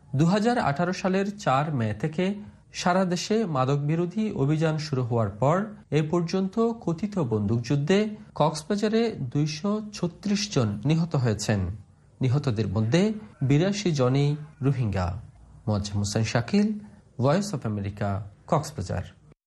2018 সালের 4 মে থেকে সারা দেশে মাদক বিরোধী অভিযান শুরু হওয়ার পর এ পর্যন্ত কথিত বন্দুকযুদ্ধে কক্সবাজারে 236 জন নিহত হয়েছেন। নিহতদের মধ্যে 82 জনই Rohingya. Moazzem Hossain Shakil, voice of America, Cox's Bazar.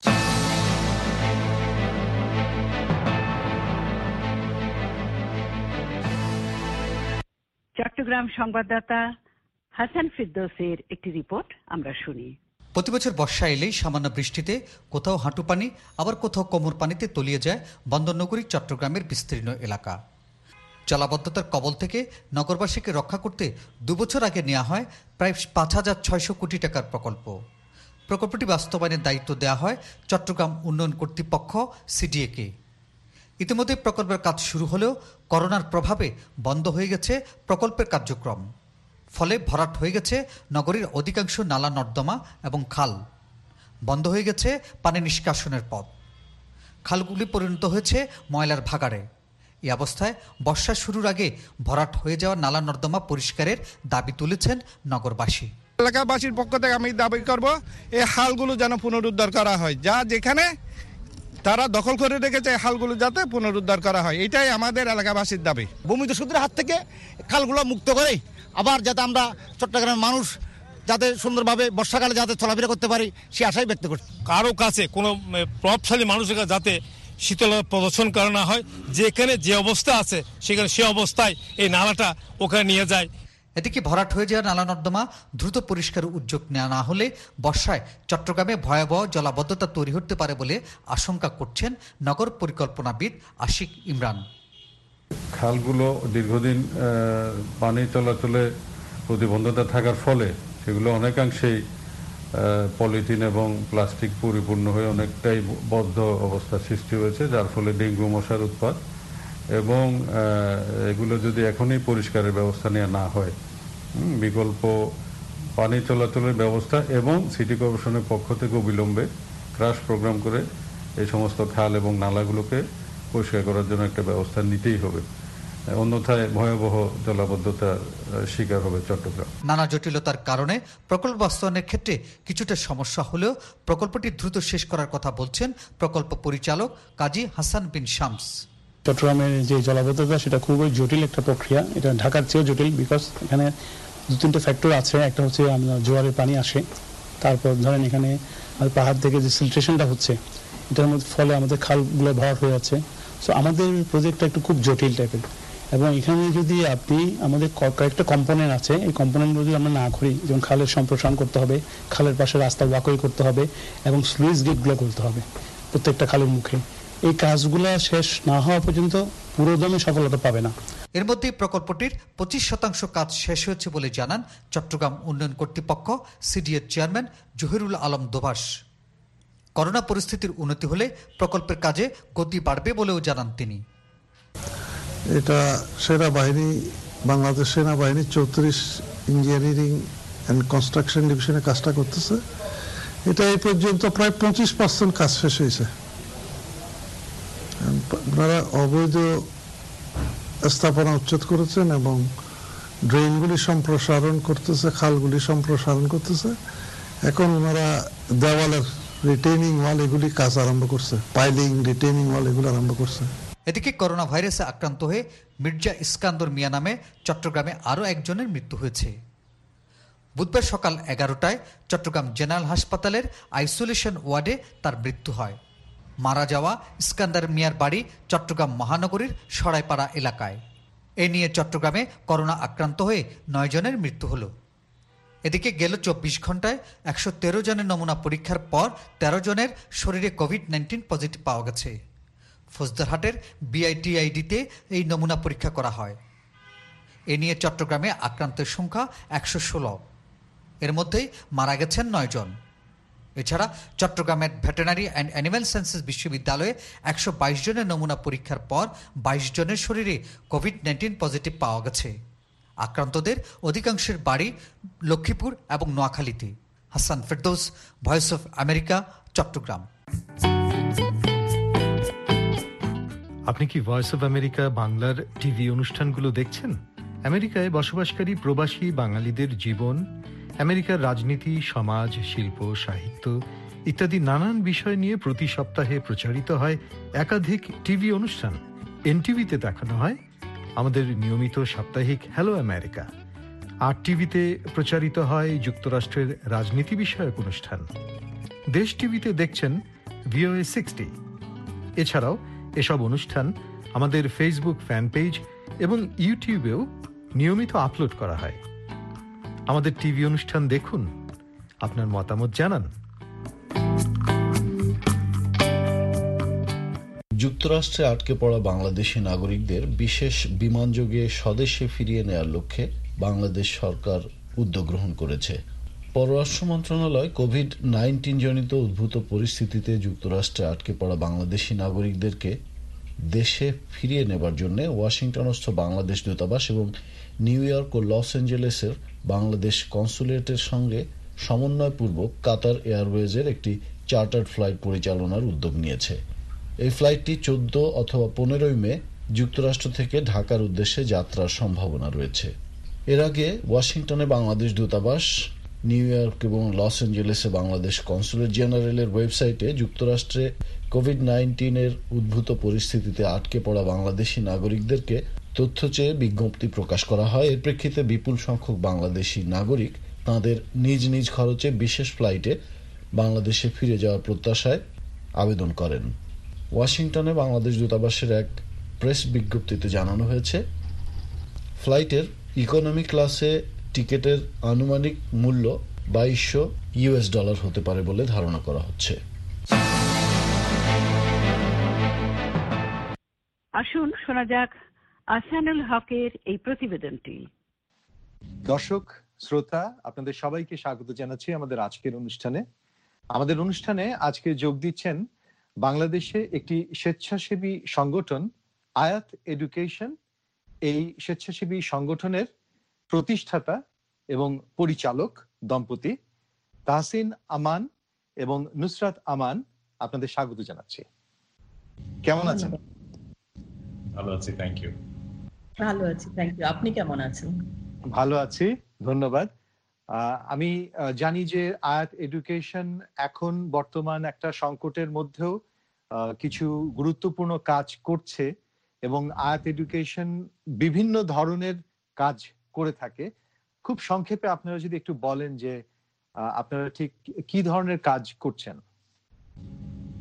Chattogram সংবাদদাতা হাসান ফিরদৌসের একটি রিপোর্ট আমরা শুনি। প্রতিবছর বর্ষা এলেই সামান্য বৃষ্টিতে কোথাও হাঁটু পানি, আবার কোথাও কোমর পানিতে তলিয়ে যায় বন্দরনগরী চট্টগ্রামের বিস্তীর্ণ এলাকা। জলাবদ্ধতার কবল থেকে নগরবাসীকে রক্ষা করতে 2 বছর আগে নেওয়া হয় প্রায় 5,600 কোটি টাকার প্রকল্প। প্রকল্পটি বাস্তবায়নের দায়িত্ব দেওয়া হয় চট্টগ্রাম উন্নয়ন কর্তৃপক্ষ সিডিএকে। ইতিমধ্যে প্রকল্পের কাজ শুরু হলেও করোনার প্রভাবে বন্ধ হয়ে গেছে প্রকল্পের কার্যক্রম। ফলে ভরাট হয়ে গেছে নগরীর অধিকাংশ নালা নর্দমা এবং খাল। বন্ধ হয়ে গেছে পানি নিষ্কাশনের পথ। খালগুলি পরিণত হয়েছে ময়লার ভাগাড়ে। এই অবস্থায় বর্ষা শুরুর আগে ভরাট হয়ে যাওয়া নালা নর্দমা পরিষ্কারের দাবি তুলেছেন নগরবাসী। এলাকাবাসীর পক্ষ থেকে আমি দাবি করব এই হালগুলো যেন পুনরুদ্ধার করা হয়, যা যেখানে তারা দখল করে রেখেছে হালগুলো যাতে পুনরুদ্ধার করা হয়, এটাই আমাদের এলাকাবাসীর দাবি। ভূমিদস্যুদের হাত থেকে খালগুলো মুক্ত করে আবার যাতে আমরা চট্টগ্রামের মানুষ যাতে সুন্দরভাবে বর্ষাকালে যাতে চলাফেরা করতে পারি সে আশাই ব্যক্ত করছি। কারো কাছে কোনো প্রভাবশালী মানুষের কাছে যাতে শীতলতা প্রদর্শন করা না হয়, যেখানে যে অবস্থা আছে সেখানে সে অবস্থায় এই নালাটা ওখানে নিয়ে যায়। এদিকে ভরাট হয়ে যাওয়া নালা নর্দমা দ্রুত পরিষ্কার উদ্যোগ নেওয়া না হলে বর্ষায় চট্টগ্রামে ভয়াবহ জলাবদ্ধতা তৈরি হতে পারে বলে আশঙ্কা করছেন নগর পরিকল্পনাবিদ আশিক ইমরান। খালগুলো দীর্ঘদিন পানি চলাচলে প্রতিবন্ধকতা থাকার ফলে সেগুলো অনেকাংশেই পলিথিন এবং প্লাস্টিক পরিপূর্ণ হয়ে অনেকটাই বদ্ধ অবস্থা সৃষ্টি হয়েছে, যার ফলে ডেঙ্গু মশার উৎপাত। এবং এগুলো যদি এখনই পরিষ্কারের ব্যবস্থা নেওয়া না হয়, বিকল্প পানি চলাচলের ব্যবস্থা এবং সিটি কর্পোরেশনের পক্ষ থেকে অবিলম্বে ক্রাশ প্রোগ্রাম করে এই সমস্ত খাল এবং নালাগুলোকে পরিষ্কার করার জন্য একটা ব্যবস্থা নিতেই হবে, অন্যথায় ভয়াবহ জলাবদ্ধতার শিকার হবে চট্টগ্রাম। নানা জটিলতার কারণে প্রকল্প বাস্তবায়নের ক্ষেত্রে কিছুটা সমস্যা হলেও প্রকল্পটি দ্রুত শেষ করার কথা বলছেন প্রকল্প পরিচালক কাজী হাসান বিন শামস। চট্টগ্রামের যে জলাবদ্ধতা সেটা খুবই জটিল একটা প্রক্রিয়া, এটা ঢাকার চেয়েও জটিল, বিকজ এখানে 2-3টে ফ্যাক্টর আছে। একটা হচ্ছে জোয়ারের পানি আসে, তারপর ধরেন এখানে পাহাড় থেকে যে সিলট্রেশনটা হচ্ছে এটার মধ্যে ফলে আমাদের খালগুলো ভরাট হয়ে যাচ্ছে। সো আমাদের প্রজেক্টটা একটু খুব জটিল টাইপের। এবং এখানে যদি আপনি আমাদের কয়েকটা কম্পোনেন্ট আছে, এই কম্পোনেন্টগুলো যদি আমরা না করি, যেমন খালের সম্প্রসারণ করতে হবে, খালের পাশে রাস্তা ওয়াকওয়ে করতে হবে এবং স্লুইস গেটগুলো করতে হবে প্রত্যেকটা খালের মুখে, এই কাজগুলো শেষ না হওয়া পর্যন্ত পুরোদমে সফলতা পাবে না। এর মধ্যে প্রকল্পটির 25% কাজ শেষ হয়েছে বলে জানান চট্টগ্রাম উন্নয়ন কর্তৃপক্ষ সিডিএর চেয়ারম্যান জহিরুল আলম দোভাষ। করোনা পরিস্থিতির উন্নতি হলে প্রকল্পের কাজে গতি বাড়বে বলেও জানান তিনি। এটা সেনাবাহিনী, বাংলাদেশ সেনাবাহিনী 34 ইঞ্জিনিয়ারিং অ্যান্ড কনস্ট্রাকশন ডিভিশনে কাজটা করতেছে। এটা এই পর্যন্ত প্রায় 25% কাজ শেষ হয়েছে। আপনারা অবৈধ স্থাপনা উচ্ছেদ করেছেন এবং ড্রেনগুলি সম্প্রসারণ করতেছে, খালগুলি সম্প্রসারণ করতেছে। এখন ওনারা দেওয়ালের রিটেইনিং ওয়াল এগুলি কাজ আরম্ভ করছে, পাইলিং, রিটেইনিং ওয়াল এগুলো আরম্ভ করছে। এদিকে করোনা ভাইরাসে আক্রান্ত হয়ে মির্জা ইস্কান্দর মিয়া নামে চট্টগ্রামে আরও একজনের মৃত্যু হয়েছে। বুধবার সকাল 11টায় চট্টগ্রাম জেনারেল হাসপাতালের আইসোলেশন ওয়ার্ডে তার মৃত্যু হয়। মারা যাওয়া ইস্কান্দার মিয়ার বাড়ি চট্টগ্রাম মহানগরীর সরাইপাড়া এলাকায়। এ নিয়ে চট্টগ্রামে করোনা আক্রান্ত হয়ে 9 জনের মৃত্যু হলো। এদিকে গেল 24 ঘন্টায় 113 জনের নমুনা পরীক্ষার পর 13 জনের শরীরে কোভিড-19 পজিটিভ পাওয়া গেছে। ফৌজদারহাটের বিআইটিআইডিতে এই নমুনা পরীক্ষা করা হয়। এ নিয়ে চট্টগ্রামে আক্রান্তের সংখ্যা 116। এর মধ্যেই মারা গেছেন 9 জন। এছাড়া চট্টগ্রামের ভেটেরিনারি অ্যান্ড অ্যানিম্যাল সায়েন্সেস বিশ্ববিদ্যালয়ে 122 জনের নমুনা পরীক্ষার পর 22 জনের শরীরে কোভিড-19 পজিটিভ পাওয়া গেছে। আক্রান্তদের অধিকাংশের বাড়ি লক্ষ্মীপুর এবং নোয়াখালীতে। Hasan Ferdous, voice of America, Chattogram. আপনি কি ভয়েস অফ আমেরিকা বাংলার টিভি অনুষ্ঠানগুলো দেখছেন? আমেরিকায় বসবাসকারী প্রবাসী বাঙালিদের জীবন, আমেরিকার রাজনীতি, সমাজ, শিল্প, সাহিত্য ইত্যাদি নানান বিষয় নিয়ে প্রতি সপ্তাহে প্রচারিত হয় একাধিক টিভি অনুষ্ঠান। এনটিভিতে দেখানো হয় আমাদের নিয়মিত সাপ্তাহিক হ্যালো আমেরিকা। আর টিভিতে প্রচারিত হয় যুক্তরাষ্ট্রের রাজনীতি বিষয়ক অনুষ্ঠান। দেশ টিভিতে দেখছেন VOA 60। এছাড়াও এসব অনুষ্ঠান আমাদের ফেসবুক ফ্যান পেজ এবং ইউটিউবেও নিয়মিত আপলোড করা হয়। আমাদের টিভি অনুষ্ঠান দেখুন, আপনার মতামত জানান। যুক্তরাষ্ট্রে আটকে পড়া বাংলাদেশি নাগরিকদের বিশেষ বিমানযোগে স্বদেশে ফিরিয়ে নেয়ার লক্ষ্যে বাংলাদেশ সরকার উদ্যোগ গ্রহণ করেছে। পররাষ্ট্র মন্ত্রণালয় কোভিড-19 জনিত উদ্ভূত পরিস্থিতিতে যুক্তরাষ্ট্রে আটকে পড়া বাংলাদেশি নাগরিকদেরকে দেশে ফিরিয়ে নেবার জন্য ওয়াশিংটনস্থ বাংলাদেশ দূতাবাস এবং নিউ ইয়র্ক ও লস অ্যাঞ্জেলেসের বাংলাদেশ কনসুলেটের সঙ্গে সমন্বয়পূর্বক কাতার এয়ারওয়েজের একটি চার্টার্ড ফ্লাইট পরিচালনার উদ্যোগ নিয়েছে। এই ফ্লাইটটি 14 অথবা 15 মে যুক্তরাষ্ট্র থেকে ঢাকার উদ্দেশ্যে যাত্রার সম্ভাবনা রয়েছে। এর আগে ওয়াশিংটনে বাংলাদেশ দূতাবাস, নিউ ইয়র্ক এবং লস অ্যাঞ্জেলেসে বাংলাদেশ কনসুলেট জেনারেলের ওয়েবসাইটে যুক্তরাষ্ট্রে কোভিড-19 উদ্ভূত পরিস্থিতিতে আটকে পড়া বাংলাদেশি নাগরিকদেরকে তথ্য চেয়ে বিজ্ঞপ্তি প্রকাশ করা হয়। এর প্রেক্ষিতে বিপুল সংখ্যক বাংলাদেশি নাগরিক তাঁদের নিজ নিজ খরচে বিশেষ ফ্লাইটে বাংলাদেশে ফিরে যাওয়ার প্রত্যাশায় আবেদন করেন। ওয়াশিংটনে বাংলাদেশ দূতাবাসের এক প্রেস বিজ্ঞপ্তিতে জানানো হয়েছে, ফ্লাইটের ইকোনমি ক্লাসে টিকেটের আনুমানিক মূল্য $2200 হতে পারে বলে ধারণা করা হচ্ছে। আসুন শোনা যাক আহসানুল হকের এই প্রতিবেদনটি। দর্শক শ্রোতা, আপনাদের সবাইকে স্বাগত জানাচ্ছি আমাদের আজকের অনুষ্ঠানে। আমাদের অনুষ্ঠানে আজকে যোগ দিচ্ছেন বাংলাদেশে একটি স্বেচ্ছাসেবী সংগঠন আয়াত এডুকেশন। এই স্বেচ্ছাসেবী সংগঠনের প্রতিষ্ঠাতা এবং পরিচালক দম্পতি তাহসিন আমান এবং নুসরাত আমান। আপনাদের স্বাগত জানাচ্ছি। কেমন আছেন? ভালো আছি, থ্যাংক ইউ। ভালো আছি, থ্যাংক ইউ। আপনি কেমন আছেন? ভালো আছি, ধন্যবাদ। আমি জানি যে আয়াত এডুকেশন এখন বর্তমান একটা সংকটের মধ্যেও কিছু গুরুত্বপূর্ণ কাজ করছে এবং আয়াত এডুকেশন বিভিন্ন ধরনের কাজ করে থাকে। খুব সংক্ষেপে আপনারা যদি একটু বলেন যে আপনারা ঠিক কি ধরনের কাজ করছেন।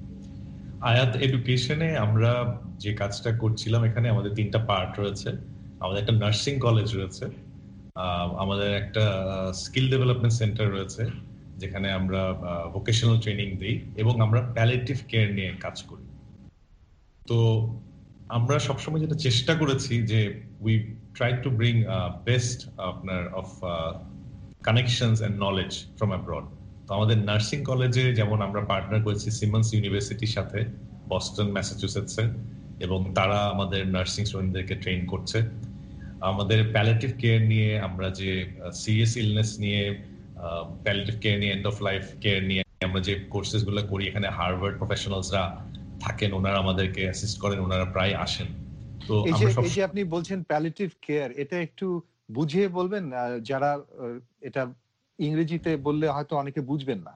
আয়াত এডুকেশনে আমরা যে কাজটা করছিলাম, এখানে আমাদের 3টা পার্ট রয়েছে। আমাদের একটা নার্সিং কলেজ রয়েছে, আমাদের একটা স্কিল ডেভেলপমেন্ট সেন্টার রয়েছে যেখানে আমরা ভোকেশনাল ট্রেনিং দিই এবং আমরা প্যালিয়েটিভ কেয়ার নিয়ে কাজ করি। তো আমরা সবসময় যেটা চেষ্টা করেছি যে we try to bring best আপনার of connections and knowledge from abroad. তো আমাদের নার্সিং কলেজে যেমন আমরা পার্টনার করেছি সিমন্স ইউনিভার্সিটির সাথে বস্টন ম্যাসাচুসেটসে, এবং তারা আমাদের নার্সিং স্টুডেন্টদেরকে ট্রেন করছে। আমাদের প্যালিয়েটিভ কেয়ার নিয়ে আমরা যে সিরিয়াস ইলনেস নিয়ে প্যালিয়েটিভ কেয়ার নিয়ে এন্ড অফ লাইফ কেয়ার নিয়ে আমরা যে কোর্সেস গুলো করি, এখানে হার্ভার্ড প্রফেশনালসরা থাকেন, ওনারা আমাদেরকে অ্যাসিস্ট করেন, ওনারা প্রায় আসেন। তো এই যে আপনি বলছেন প্যালিয়েটিভ কেয়ার, এটা একটু বুঝিয়ে বলবেন, যারা এটা ইংরেজিতে বললে হয়তো অনেকে বুঝবেন না।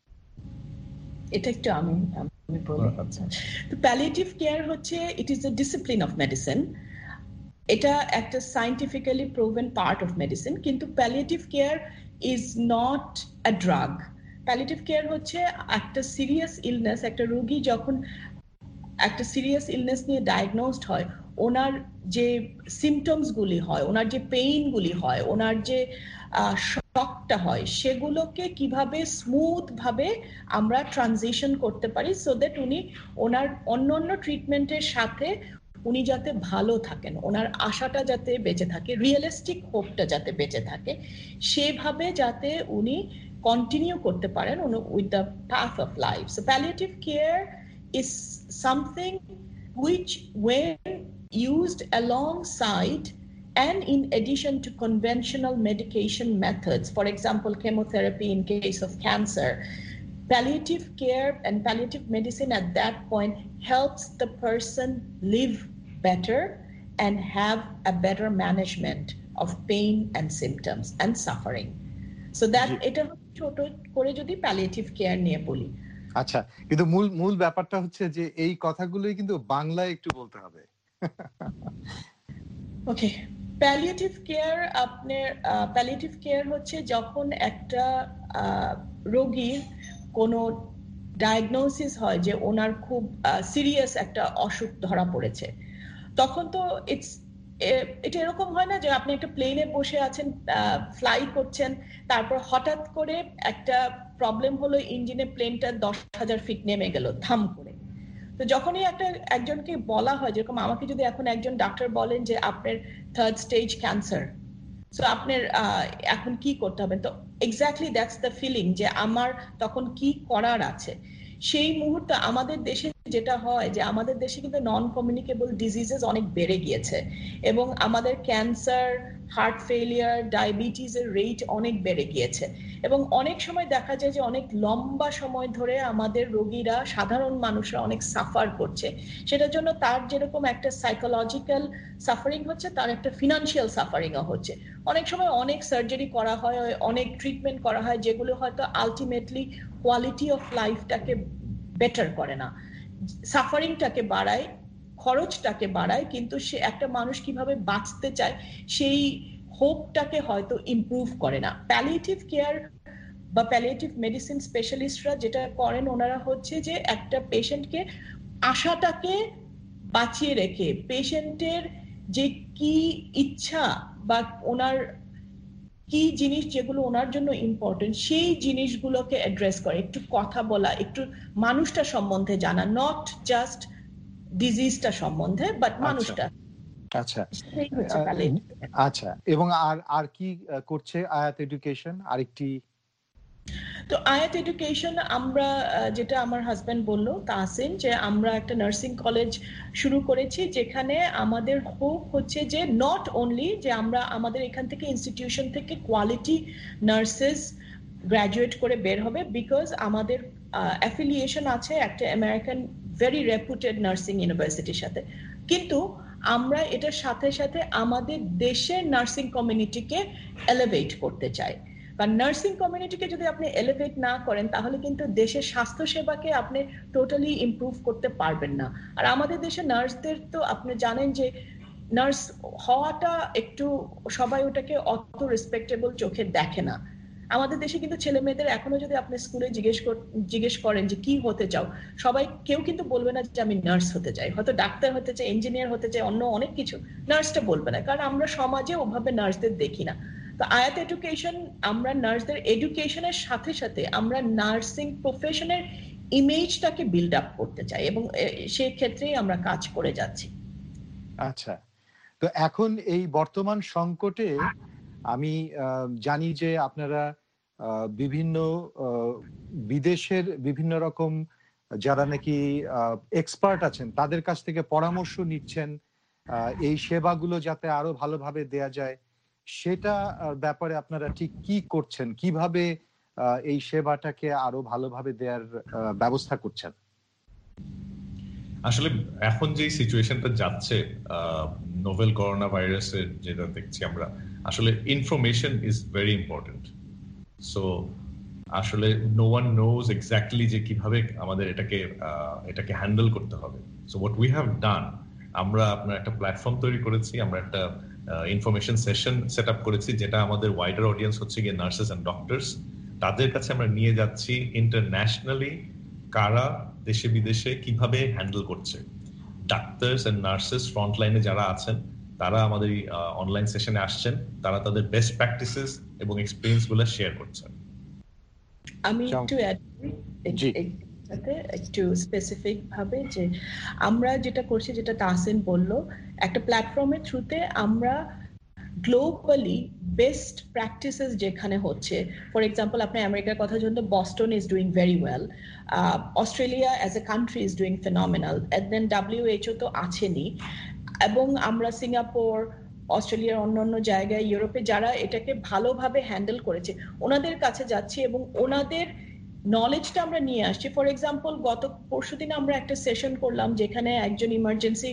এটা একটু আমি বলি। তো প্যালিয়েটিভ কেয়ার হচ্ছে it is the discipline of medicine. এটা একটা scientifically proven part of medicine, কিন্তু palliative care is not a drug. Palliative care হচ্ছে একটা সিরিয়াস ইলনেস, একটা রোগী যখন একটা সিরিয়াস ইলনেস নিয়ে ডায়াগনোজড হয়, ওনার যে সিমটমস গুলি হয়, ওনার যে পেইন গুলি হয়, ওনার যে শকটা হয়, সেগুলোকে কিভাবে স্মুথ ভাবে আমরা ট্রানজিশন করতে পারি সো দ্যাট উনি ওনার অন্যান্য ট্রিটমেন্টের সাথে উনি যাতে ভালো থাকেন, ওনার আশাটা যাতে বেঁচে থাকে, রিয়েলিস্টিক হোপটা যাতে বেঁচে থাকে, সেভাবে যাতে উনি কন্টিনিউ করতে পারেন with the path of life. So palliative care is something which, when used alongside and in addition to conventional medication methods, for example chemotherapy in case of cancer, palliative care and palliative medicine at that point helps the person live better and have a better management of pain and symptoms and suffering. So that এটা ছোট করে যদি palliative care নিয়ে বলি। আচ্ছা, কিন্তু মূল ব্যাপারটা হচ্ছে যে এই কথাগুলোই কিন্তু বাংলায় একটু বলতে হবে। ওকে, প্যালিয়েটিভ কেয়ার আপনার প্যালিয়েটিভ কেয়ার হচ্ছে যখন একটা রোগীর কোনো ডায়াগনোসিস হয় যে ওনার খুব সিরিয়াস একটা অসুখ ধরা পড়েছে, তখন তো এটা এরকম হয় না যে আপনি একটা প্লেনে বসে আছেন, ফ্লাই করছেন, তারপর হঠাৎ করে একটা প্রবলেম হলো, ইঞ্জিনে প্লেনটা 10,000 ফিট নেমে গেল থাম করে। তো যখনই একজনকে বলা হয়, যেরকম আমাকে যদি এখন একজন ডাক্তার বলেন যে আপনার 3rd স্টেজ ক্যান্সার, সো আপনার এখন কি করতে হবে, তো এক্স্যাক্টলি দ্যাটস দ্য ফিলিং যে আমার তখন কি করার আছে। সেই মুহূর্তে আমাদের দেশে যেটা হয় যে আমাদের দেশে কিন্তু নন কমিউনিকেবল ডিজিজেস অনেক বেড়ে গিয়েছে, এবং আমাদের ক্যান্সার, হার্ট ফেলিয়ার, ডায়াবেটিস এর রেট অনেক বেড়ে গিয়েছে, এবং অনেক সময় দেখা যায় যে অনেক লম্বা সময় ধরে আমাদের রোগীরা, সাধারণ মানুষরা অনেক সাফার করছে। সেটার জন্য তার যেরকম একটা সাইকোলজিক্যাল সাফারিং হচ্ছে, তার একটা ফিনান্সিয়াল সাফারিংও হচ্ছে। অনেক সময় অনেক সার্জারি করা হয়, অনেক ট্রিটমেন্ট করা হয়, যেগুলো হয়তো আলটিমেটলি কোয়ালিটি অফ লাইফটাকে বেটার করে না, সাফারিংটাকে বাড়ায়, খরচটাকে বাড়ায়, কিন্তু সে একটা মানুষ কিভাবে বাঁচতে চায় সেই হোপটাকে হয়তো ইমপ্রুভ করে না। প্যালিয়েটিভ কেয়ার বা প্যালিয়েটিভ মেডিসিন স্পেশালিস্টরা যেটা করেন, ওনারা হচ্ছে যে একটা পেশেন্টকে আশাটাকে বাঁচিয়ে রেখে পেশেন্টের যে কি ইচ্ছা বা ওনার কি জিনিস যেগুলো ওনার জন্য ইম্পর্টেন্ট, সেই জিনিসগুলোকে অ্যাড্রেস করে, একটু কথা বলা, একটু মানুষটা সম্বন্ধে জানা, নট জাস্ট ডিজিজটা সম্বন্ধে বাট মানুষটা। আচ্ছা আচ্ছা, এবং আর কি করছে আয়াত এডুকেশন? আরেকটি তো আয়াত এডুকেশন আমরা যেটা আমার হাজবেন্ড বললো তাহসিন, যে আমরা একটা নার্সিং কলেজ শুরু করেছি, যেখানে আমাদের হোপ হচ্ছে যে নট অনলি যে আমরা আমাদের এখান থেকে ইনস্টিটিউশন থেকে কোয়ালিটি নার্সেস গ্রাজুয়েট করে বের হবে, বিকজ আমাদের অ্যাফিলিয়েশন আছে একটা আমেরিকান ভেরি রেপুটেড নার্সিং ইউনিভার্সিটির সাথে, কিন্তু আমরা এটার সাথে সাথে আমাদের দেশের নার্সিং কমিউনিটিকে এলিভেট করতে চাই। কারণ নার্সিং কমিউনিটিকে যদি আপনি এলিভেট না করেন, তাহলে কিন্তু দেশের স্বাস্থ্য সেবাকে আপনি টোটালি ইমপ্রুভ করতে পারবেন না। আর আমাদের দেশে নার্সদের তো আপনি জানেন যে নার্স হওয়াটা একটু, সবাই ওটাকে অত রেসপেক্টেবল চোখে দেখে না। আমাদের দেশে কিন্তু ছেলে মেয়েদের এখনো যদি আপনি স্কুলে জিজ্ঞেস করেন যে কি হতে চাও, কেউ কিন্তু বলবে না যে আমি নার্স হতে চাই, হয়তো ডাক্তার হতে চাই, ইঞ্জিনিয়ার হতে চাই, অন্য অনেক কিছু, নার্সটা বলবে না, কারণ আমরা সমাজে ওভাবে নার্সদের দেখি না। তো আয়াত এডুকেশন, আমরা নার্সদের এডুকেশনের সাথে সাথে আমরা নার্সিং প্রফেশনের ইমেজটাকে বিল্ড আপ করতে চাই, এবং সেই ক্ষেত্রেই আমরা কাজ করে যাচ্ছি। আচ্ছা, তো এখন এই বর্তমান সংকটে আমি জানি যে আপনারা বিভিন্ন বিদেশের বিভিন্ন রকম যারা নাকি এক্সপার্ট আছেন তাদের কাছ থেকে পরামর্শ নিচ্ছেন এই সেবাগুলো যাতে আরো ভালোভাবে দেয়া যায়, সেটা ব্যাপারে আপনারা ঠিক কি করছেন, কিভাবে এই সেবাটাকে আরো ভালোভাবে দেওয়ার ব্যবস্থা করছেন? আসলে এখন যে সিচুয়েশনটা যাচ্ছে নোভেল করোনা ভাইরাসের, যেটা দেখছি আমরা, আসলে information is very important. So আসলে নো ওয়ান নোজ এক্স্যাক্টলি যে কিভাবে আমাদের এটাকে হ্যান্ডেল করতে হবে। So what we have done, আমরা আপনার একটা প্ল্যাটফর্ম তৈরি করেছি, আমরা একটা ইনফরমেশন সেশন সেট আপ করেছি, যেটা আমাদের ওয়াইডার অডিয়েন্স হচ্ছে গিয়ে নার্সেস অ্যান্ড ডক্টরস। তাদের কাছে আমরা নিয়ে যাচ্ছি ইন্টারন্যাশনালি কারা দেশে বিদেশে কিভাবে হ্যান্ডেল করছে। ডাক্তারস এন্ড নার্সেস ফ্রন্টলাইনে যারা আছেন তারা আমাদের অনলাইন সেশনে আসছেন, তারা তাদের বেস্ট প্র্যাকটিসেস এবং এক্সপেরিয়েন্স গুলো শেয়ার করছেন। আমি একটু স্পেসিফিক ভাবে যে আমরা যেটা করছি, যেটা তাহসিন বললো, একটা প্ল্যাটফর্মের থ্রুতে আমরা গ্লোবালি বেস্ট প্র্যাকটিসেস যেখানে হচ্ছে, ফর এক্সাম্পল আপনি আমেরিকার কথা জানলে Boston is doing very well, Australia as a country is doing phenomenal, and then WHO তো আছেনই, এবং আমরা সিঙ্গাপুর, অস্ট্রেলিয়ার অন্যান্য জায়গায়, ইউরোপে যারা এটাকে ভালোভাবে হ্যান্ডেল করেছে ওনাদের কাছে যাচ্ছি এবং ওনাদের নলেজটা আমরা নিয়ে আসছি। ফর এক্সাম্পল গত পরশুদিন আমরা একটা সেশন করলাম যেখানে একজন ইমার্জেন্সি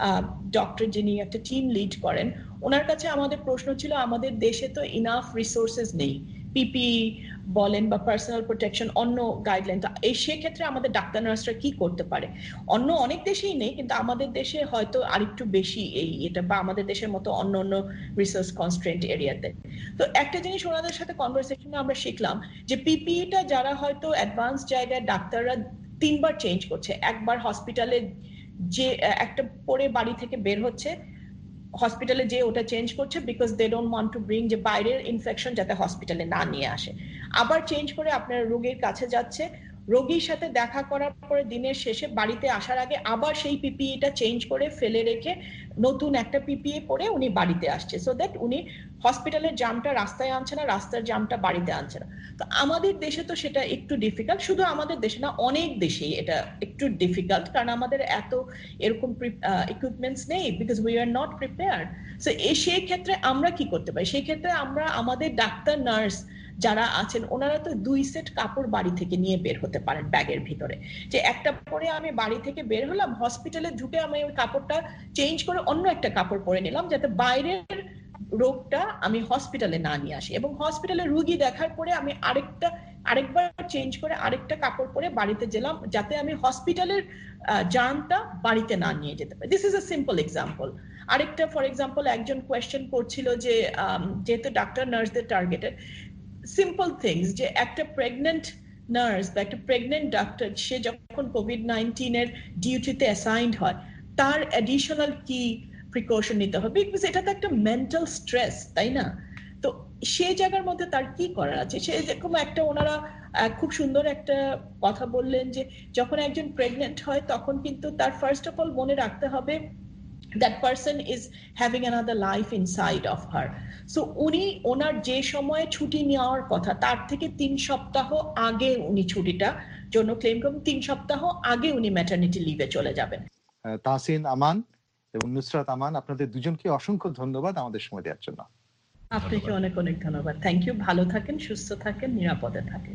ডক্টর যিনি একটা টিম লিড করেন, ওনার কাছে আমাদের প্রশ্ন ছিল আমাদের দেশে তো ইনাফ রিসোর্সেস নেই, পিপিই বলেন বা পার্সোনাল প্রোটেকশন, অন্য গাইডলাইন, এই সেক্ষেত্রে আমাদের ডাক্তার নার্সরা কি করতে পারে। অন্য অনেক দেশেই নেই, কিন্তু আমাদের দেশে হয়তো আরেকটু বেশি এটা, বা আমাদের দেশের মতো অন্য অন্য রিসোর্স কনস্ট্রেন্ট এরিয়াতে। তো একটা জিনিস ওনাদের সাথে কনভারসেশনে আমরা শিখলাম যে পিপিইটা যারা হয়তো অ্যাডভান্স জায়গায় ডাক্তাররা 3 বার চেঞ্জ করছে, একবার হসপিটালে যে একটা পরে বাড়ি থেকে বের হচ্ছে, হসপিটালে যে ওটা চেঞ্জ করছে because they don't want to bring যে বাইরের ইনফেকশন যাতে হসপিটালে না নিয়ে আসে, আবার চেঞ্জ করে আপনার রোগীর কাছে যাচ্ছে, রোগীর সাথে দেখা করার পরে দিনের শেষে বাড়িতে আসার আগে আবার সেই পিপিইটা চেঞ্জ করে ফেলে রেখে নতুন একটা পিপিই পরে উনি বাড়িতে আসছে, সো দ্যাট উনি হসপিটালের জামটা রাস্তায় আনছে না, রাস্তার জামটা বাড়িতে আনছে না। তো আমাদের দেশে তো সেটা একটু ডিফিকাল্ট, শুধু আমাদের দেশে না অনেক দেশেই এটা একটু ডিফিকাল্ট, কারণ আমাদের এত এরকম ইকুইপমেন্টস নেই, because we are not prepared. So সেই ক্ষেত্রে আমরা কি করতে পারি, সেই ক্ষেত্রে আমরা আমাদের ডাক্তার নার্স যারা আছেন ওনারা তো 2 সেট কাপড় বাড়ি থেকে নিয়ে বের হতে পারেন ব্যাগের ভিতরে, যে একটা পরে আমি বাড়ি থেকে বের হলাম, হসপিটালে ঢুকে আমি ওই কাপড়টা চেঞ্জ করে অন্য একটা কাপড় পরে নিলাম, যাতে বাইরের রোগটা আমি হসপিটালে না নিয়ে আসি, এবং হসপিটালে রোগী দেখার পরে আমি আরেকবার চেঞ্জ করে আরেকটা কাপড় পরে বাড়িতে গেলাম, যাতে আমি হসপিটালের জার্মটা বাড়িতে না নিয়ে যেতে পারি। This is a simple example. আরেকটা ফর এক্সাম্পল একজন কোয়েশ্চেন করছিল যে যেহেতু ডাক্তার নার্সদের টার্গেটেড, সিম্পল থিংস, যে একটা প্রেগনেন্ট নার্স বা একটা প্রেগনেন্ট ডাক্তার সে যখন কোভিড-19 এর ডিউটিতে অ্যাসাইন্ড হয়, তার অ্যাডিশনাল কি প্রিকশন নিতে হবে, বিকজ এটা তো একটা মেন্টাল স্ট্রেস, তাই না? তো সেই জায়গার মধ্যে তার কি করার আছে, সে যেরকম একটা ওনারা খুব সুন্দর একটা কথা বললেন যে যখন একজন প্রেগনেন্ট হয় তখন কিন্তু তার ফার্স্ট অফ অল মনে রাখতে হবে that person is having another life inside of her. So উনি ওনার যে সময়ে ছুটি নেওয়ার কথা তার থেকে 3 সপ্তাহ আগে উনি ছুটিটা জন্য ক্লেম করবেন, 3 সপ্তাহ আগে উনি ম্যাটারনিটি লিভে চলে যাবেন। তাহসিন আমান এবং নুসরাত আমান, আপনাদের দুজনকে অসংখ্য ধন্যবাদ আমাদের সময় দেওয়ার জন্য। আপনাকে অনেক অনেক ধন্যবাদ। Thank you. ভালো থাকেন, সুস্থ থাকেন, নিরাপদে থাকেন।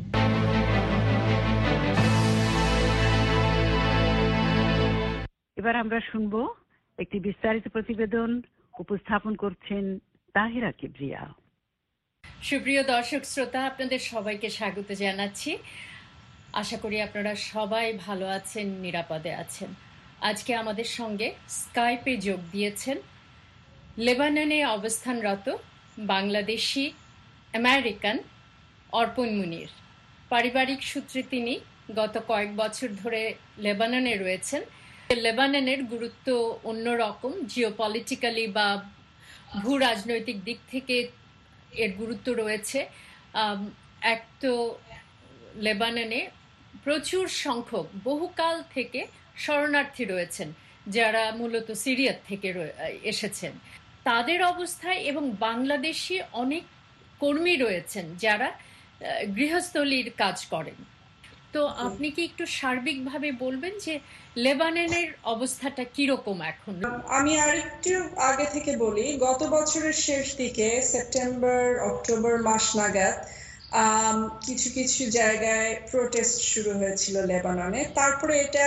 এবার আমরা শুনবো একটি বিস্তারিত প্রতিবেদন, উপস্থাপন করছেন তাহিরা কিবরিয়া। সুপ্রিয় দর্শক শ্রোতা, আপনাদের সবাইকে স্বাগত জানাচ্ছি। আশা করি আপনারা সবাই ভালো আছেন, নিরাপদে আছেন। আজকে আমাদের সঙ্গে স্কাইপে যোগ দিয়েছেন লেবাননে অবস্থানরত বাংলাদেশি আমেরিকান অর্পণ মুনির। পারিবারিক সূত্রে তিনি গত কয়েক বছর ধরে লেবাননে রয়েছেন। লেবাননের গুরুত্ব অন্যরকম, জিওপলিটিক্যালি বা ভূ রাজনৈতিক দিক থেকে এর গুরুত্ব রয়েছে। এক তো লেবাননে প্রচুর সংখ্যক বহুকাল থেকে শরণার্থী রয়েছেন, যারা মূলত সিরিয়া থেকে এসেছেন। তাদের অবস্থায় এবং বাংলাদেশি অনেক কর্মী রয়েছেন যারা গৃহস্থলীর কাজ করেন। তো আপনি কি একটু সার্বিকভাবে বলবেন যে লেবাননের অবস্থাটা কিরকম এখন? আমি আরেকটু আগে থেকে বলি, গত বছরের শেষ দিকে সেপ্টেম্বর অক্টোবর মাস নাগাদ কিছু কিছু জায়গায় প্রোটেস্ট শুরু হয়েছিল লেবাননে। তারপরে এটা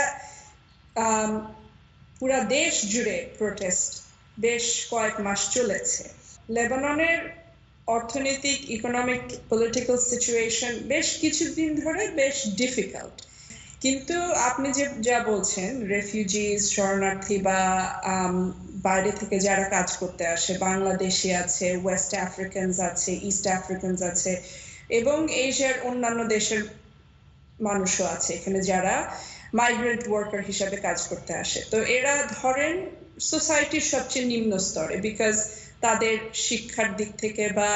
পুরা দেশ জুড়ে প্রোটেস্ট বেশ কয়েক মাস চলেছে। লেবাননের অর্থনৈতিক, ইকোনমিক, পলিটিক্যাল সিচুয়েশন বেশ কিছুদিন ধরে বেশ ডিফিকাল্ট। কিন্তু আপনি যা বলছেন, রেফিউজিজ, শরণার্থী বা বাইরে থেকে যারা কাজ করতে আসে, বাংলাদেশি আছে, ওয়েস্ট আফ্রিকানস আছে, ইস্ট আফ্রিকানস আছে এবং এশিয়ার অন্যান্য দেশের মানুষও আছে এখানে যারা মাইগ্রেন্ট ওয়ার্কার হিসাবে কাজ করতে আসে। তো এরা ধরেন সোসাইটির সবচেয়ে নিম্ন স্তরে, বিকজ তাদের শিক্ষার দিক থেকে বা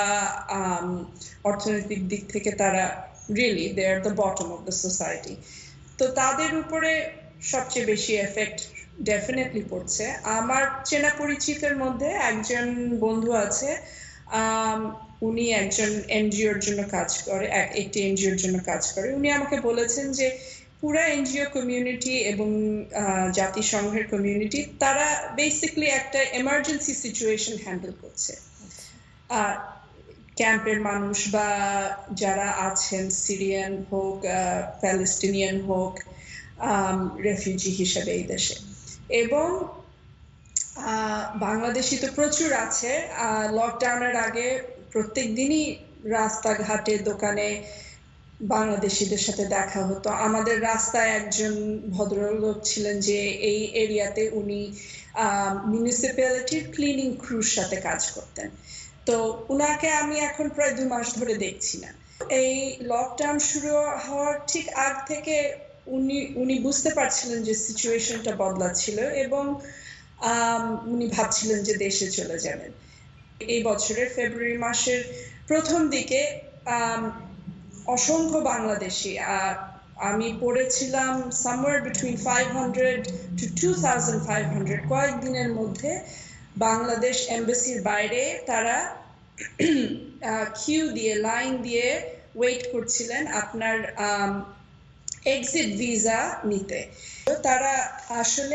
অর্থনৈতিক দিক থেকে তারা really they are the bottom of the society. তো তাদের উপরে সবচেয়ে বেশি এফেক্ট ডেফিনেটলি পড়ছে। আমার চেনা পরিচিতের মধ্যে একজন বন্ধু আছে, উনি একজন এনজিওর জন্য কাজ করে, একটি এনজিওর জন্য কাজ করে। উনি আমাকে বলেছেন যে পুরা এনজিও কমিউনিটি এবং জাতিসংঘের কমিউনিটি তারা বেসিক্যালি একটা এমার্জেন্সি সিচুয়েশন হ্যান্ডেল করছে। ক্যাম্পের মানুষ বা যারা আছেন, সিরিয়ান হোক, প্যালেস্টিনিয়ান হোক, রেফিউজি হিসেবে এই দেশে, এবং বাংলাদেশি তো প্রচুর আছে। লকডাউনের আগে প্রত্যেক দিনই রাস্তাঘাটে, দোকানে বাংলাদেশিদের সাথে দেখা হতো। আমাদের রাস্তায় একজন ভদ্রলোক ছিলেন যে এই এরিয়াতে উনি মিউনিসিপ্যালিটির ক্লিনিং ক্রুর সাথে কাজ করতেন। তো উনাকে আমি এখন প্রায় 2 মাস ধরে দেখছি না। এই লকডাউন শুরু হওয়ার ঠিক আগ থেকে উনি বুঝতে পারছিলেন যে সিচুয়েশনটা বদলাচ্ছিল এবং উনি ভাবছিলেন যে দেশে চলে যাবেন। এই বছরের ফেব্রুয়ারি মাসের প্রথম দিকে অসংখ্য বাংলাদেশি, আমি পড়েছিলাম somewhere between 500 to 2500 কয়েকদিনের মধ্যে বাংলাদেশ এমবাসির বাইরে তারা কিউ দিয়ে, লাইন দিয়ে ওয়েট করছিলেন আপনার এক্সিট ভিসা নিতে। তারা আসলে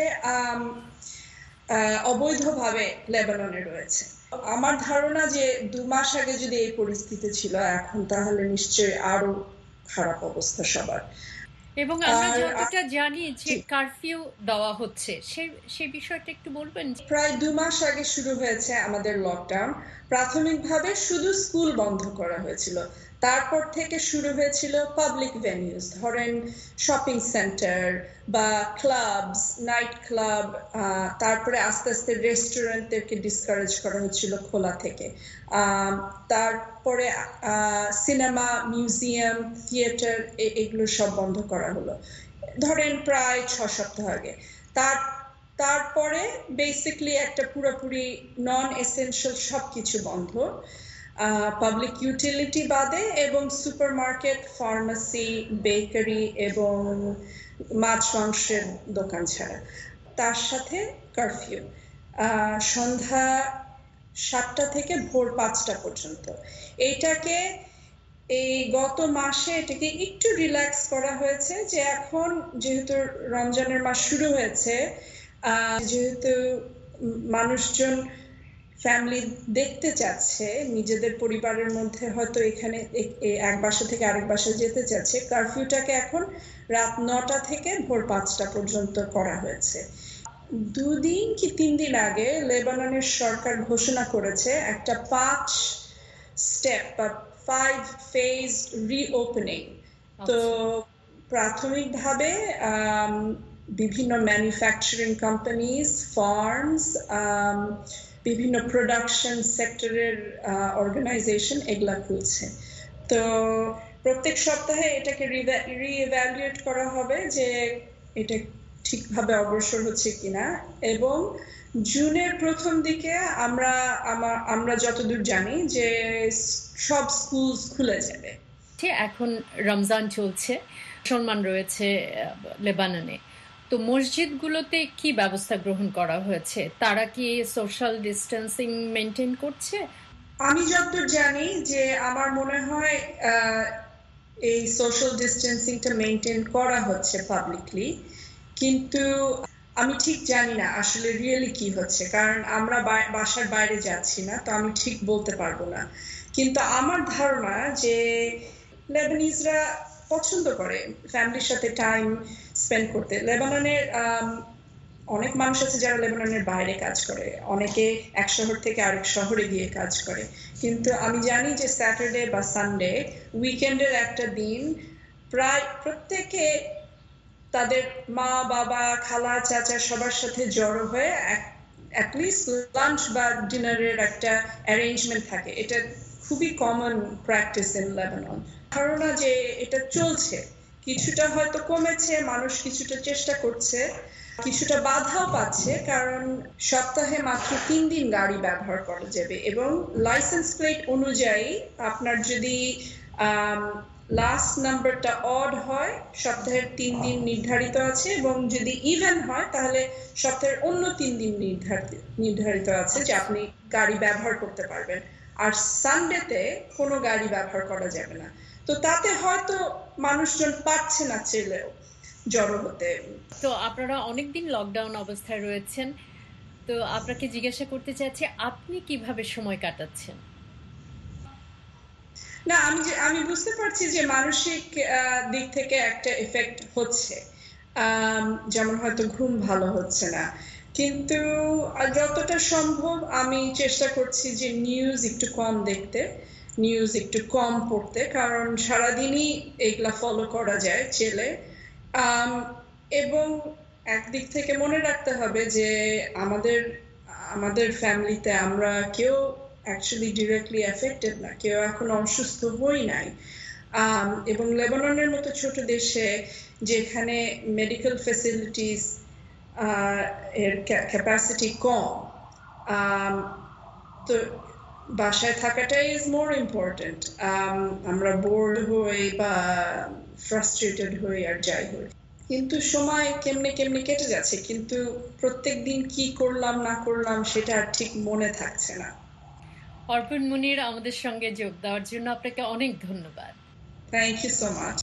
অবৈধভাবে লেবাননে রয়েছে। আমার ধারণা যে 2 মাস আগে যদি এই পরিস্থিতি ছিল, এখন তাহলে নিশ্চয়ই আরো খারাপ অবস্থা সবার। এবং আমরা যতটা জানি যে কারফিউ দেওয়া হচ্ছে, সেই বিষয়টা একটু বলবেন? প্রায় 2 মাস আগে শুরু হয়েছে আমাদের লকডাউন। প্রাথমিকভাবে শুধু স্কুল বন্ধ করা হয়েছিল, তারপর থেকে শুরু হয়েছিল পাবলিক ভেনিউজ, ধরেন শপিং সেন্টার বা ক্লাবস, নাইট ক্লাব। তারপরে আস্তে আস্তে রেস্টুরেন্টদেরকে ডিসকারেজ করা হচ্ছিল খোলা থেকে। তারপরে সিনেমা, মিউজিয়াম, থিয়েটার এগুলো সব বন্ধ করা হলো ধরেন প্রায় 6 সপ্তাহ আগে। তারপরে বেসিক্যালি একটা পুরোপুরি নন এসেনশিয়াল সবকিছু বন্ধ, পাবলিক ইউটিলিটি বাদে, এবং সুপারমার্কেট, ফার্মেসি, বেকারি এবং মাছ মাংসের দোকান ছাড়া। তার সাথে কারফিউ সন্ধ্যা 7টা থেকে ভোর 5টা পর্যন্ত। এইটাকে এই গত মাসে এটাকে একটু রিল্যাক্স করা হয়েছে, যে এখন যেহেতু রমজানের মাস শুরু হয়েছে, যেহেতু মানুষজন ফ্যামিলি দেখতে চাচ্ছে, নিজেদের পরিবারের মধ্যে হয়তো এখানে এক বাসা থেকে আরেক বাসায় যেতে চাচ্ছে, কারফিউটাকে এখন রাত 9টা থেকে ভোর 5টা পর্যন্ত করা হয়েছে। 2 দিন কি 3 দিন আগে লেবাননের সরকার ঘোষণা করেছে একটা 5 স্টেপ বা 5 ফেজ রিওপেনিং। তো প্রাথমিকভাবে বিভিন্ন ম্যানুফ্যাকচারিং কোম্পানিজ, ফার্মস, বিভিন্ন প্রোডাকশন সেক্টরের অর্গানাইজেশন এগুলা খুলছে। তো প্রত্যেক সপ্তাহে এটাকে রিইভ্যালুয়েট করা হবে যে এটা ঠিকভাবে অগ্রসর হচ্ছে কিনা, এবং জুনের প্রথম দিকে আমরা যতদূর জানি যে সব স্কুল খুলে যাবে। এখন রমজান চলছে, মুসলমান রয়েছে লেবাননে, তো মসজিদগুলোতে কি ব্যবস্থা গ্রহণ করা হয়েছে? তারা কি সোশ্যাল ডিস্টেন্সিং মেনটেন করছে? আমি যতদূর জানি যে আমার মনে হয় এই সোশ্যাল ডিস্টেন্সিংটা মেনটেন করা হচ্ছে পাবলিকলি, কিন্তু আমি ঠিক জানি না আসলে রিয়েলি কি হচ্ছে, কারণ আমরা বাসার বাইরে যাচ্ছি না, তো আমি ঠিক বলতে পারবো না। কিন্তু আমার ধারণা যে লেবানিজরা পছন্দ করে ফ্যামিলির সাথে টাইম স্পেন্ড করতে। লেবাননের অনেক মানুষ আছে যারা লেবাননের বাইরে কাজ করে, অনেকে এক শহর থেকে আরেক শহরে গিয়ে কাজ করে, কিন্তু আমি জানি যে স্যাটারডে বা সানডে উইকেন্ডের একটা দিন প্রায় প্রত্যেকে তাদের মা বাবা খালা চাচা সবার সাথে জড়ো হয়ে অ্যাটলিস্ট লাঞ্চ বা ডিনারের একটা অ্যারেঞ্জমেন্ট থাকে। এটা খুবই কমন প্র্যাকটিস ইন লেবানন। ধারণা যে এটা চলছে, কিছুটা হয়তো কমেছে, মানুষ কিছুটা চেষ্টা করছে, কিছুটা বাধাও পাচ্ছে, কারণ সপ্তাহে মাত্র 3 দিন গাড়ি ব্যবহার করা যাবে, এবং লাইসেন্স প্লেট অনুযায়ী আপনার যদি লাস্ট নাম্বারটা অড হয় সপ্তাহের 3 দিন নির্ধারিত আছে, এবং যদি ইভেন হয় তাহলে সপ্তাহের অন্য 3 দিন নির্ধারিত আছে যে আপনি গাড়ি ব্যবহার করতে পারবেন, আর সানডেতে কোনো গাড়ি ব্যবহার করা যাবে না। তো তাতে হয়তো মানুষজন পারছে না চেলেও জড়ো হতে। তো আপনারা অনেকদিন লকডাউন অবস্থায় রয়েছেন, তো আপনাকে জিজ্ঞাসা করতে চাচ্ছি আপনি কিভাবে সময় কাটাচ্ছেন? না, আমি বুঝতে পারছি যে মানসিক দিক থেকে একটা এফেক্ট হচ্ছে, যেমন হয়তো ঘুম ভালো হচ্ছে না, কিন্তু যতটা সম্ভব আমি চেষ্টা করছি যে নিউজ একটু কম দেখতে, নিউজ একটু কম পড়তে, কারণ সারাদিনই এগুলা ফলো করা যায় চেলে। এবং একদিক থেকে মনে রাখতে হবে যে আমাদের ফ্যামিলিতে আমরা কেউ অ্যাকচুয়ালি ডিরেক্টলি এফেক্টেড না, কেউ এখন অসুস্থ হই নাই, এবং লেবাননের মতো ছোট দেশে যেখানে মেডিকেল ফ্যাসিলিটিস এর ক্যাপাসিটি কম, তো বাসায় থাকাটাই ইজ মোর ইম্পর্টেন্ট। আমরা বোর্ড হই বা ফ্রাস্ট্রেটেড হই আর যাই হই, কিন্তু সময় কেমনে কেটে যাচ্ছে, কিন্তু প্রত্যেক দিন কি করলাম না করলাম সেটা আর ঠিক মনে থাকছে না। অর্পণ মুনির আমাদের সঙ্গে যোগ দেওয়ার জন্য আপনাকে অনেক ধন্যবাদ। Thank you so much.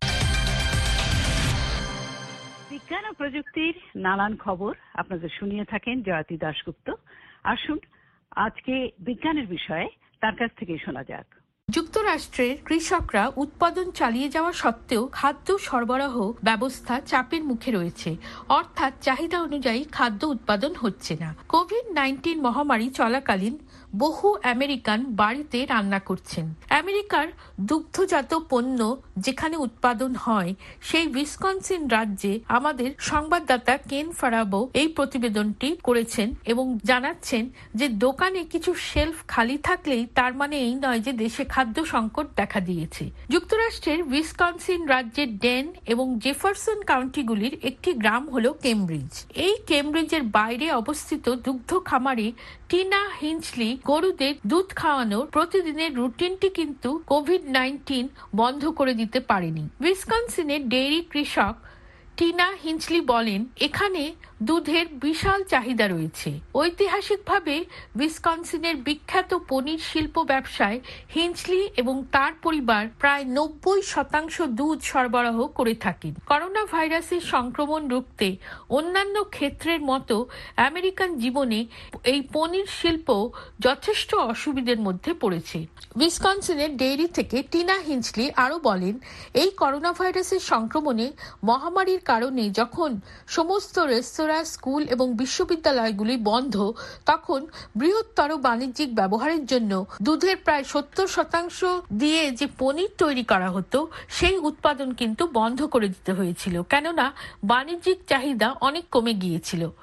বিজ্ঞান ও প্রযুক্তির নানান খবর আপনাদের শুনিয়ে থাকেন জয়তী দাশগুপ্ত। আসুন আজকে বিজ্ঞানের বিষয়ে তার কাছ থেকে শোনা যাক। যুক্তরাষ্ট্রের কৃষকরা উৎপাদন চালিয়ে যাওয়া সত্ত্বেও খাদ্য সরবরাহ ব্যবস্থা চাপের মুখে রয়েছে, অর্থাৎ চাহিদা অনুযায়ী খাদ্য উৎপাদন হচ্ছে না। কোভিড-19 মহামারী চলাকালীন বহু আমেরিকান বাড়িতে রান্না করছেন। আমেরিকার দুগ্ধজাত পণ্য যেখানে উৎপাদন হয় সেই উইসকনসিন রাজ্যে আমাদের সংবাদদাতা কেন ফারাবো এই প্রতিবেদনটি করেছেন এবং জানাচ্ছেন যে দোকানে কিছু শেলফ খালি থাকলেই তার মানে এই নয় যে দেশে খাদ্য সংকট দেখা দিয়েছে। যুক্তরাষ্ট্রের উইসকনসিন রাজ্যের ডেন এবং জেফারসন কাউন্টিগুলির একটি গ্রাম হল কেমব্রিজ। এই কেমব্রিজের বাইরে অবস্থিত দুগ্ধ খামারে টিনা হিঞ্চলি গরুদের দুধ খাওয়ানোর প্রতিদিনের রুটিনটি কিন্তু কোভিড-19 বন্ধ করে দিতে পারেনি। উইসকনসিনের ডেইরি কৃষক টিনা হিঞ্চলি বলেন, এখানে দুধের বিশাল চাহিদা রয়েছে। ঐতিহাসিকভাবে উইসকনসিনের বিখ্যাত পনির শিল্প ব্যবসায় হিঞ্চলি এবং তার পরিবার প্রায় 90% দুধ সরবরাহ করে থাকেন। করোনা ভাইরাসের সংক্রমণ রুখতে অন্যান্য ক্ষেত্রের মতো আমেরিকান জীবনে এই পনির শিল্প যথেষ্ট অসুবিধার মধ্যে পড়েছে। উইসকনসিনের ডেইরি থেকে টিনা হিঞ্চলি আরো বলেন, এই করোনা ভাইরাসের সংক্রমণে মহামারীর কারণে যখন সমস্ত রেস্তোরাঁ, স্কুল এবং বিশ্ববিদ্যালয়গুলি বন্ধ, তখন বৃহত্তর বাণিজ্যিক ব্যবহারের জন্য দুধের প্রায় 70% দিয়ে যে পনির তৈরি করা হতো সেই উৎপাদন কিন্তু বন্ধ করে দিতে হয়েছিল, কেননা বাণিজ্যিক চাহিদা অনেক কমে গিয়েছিল।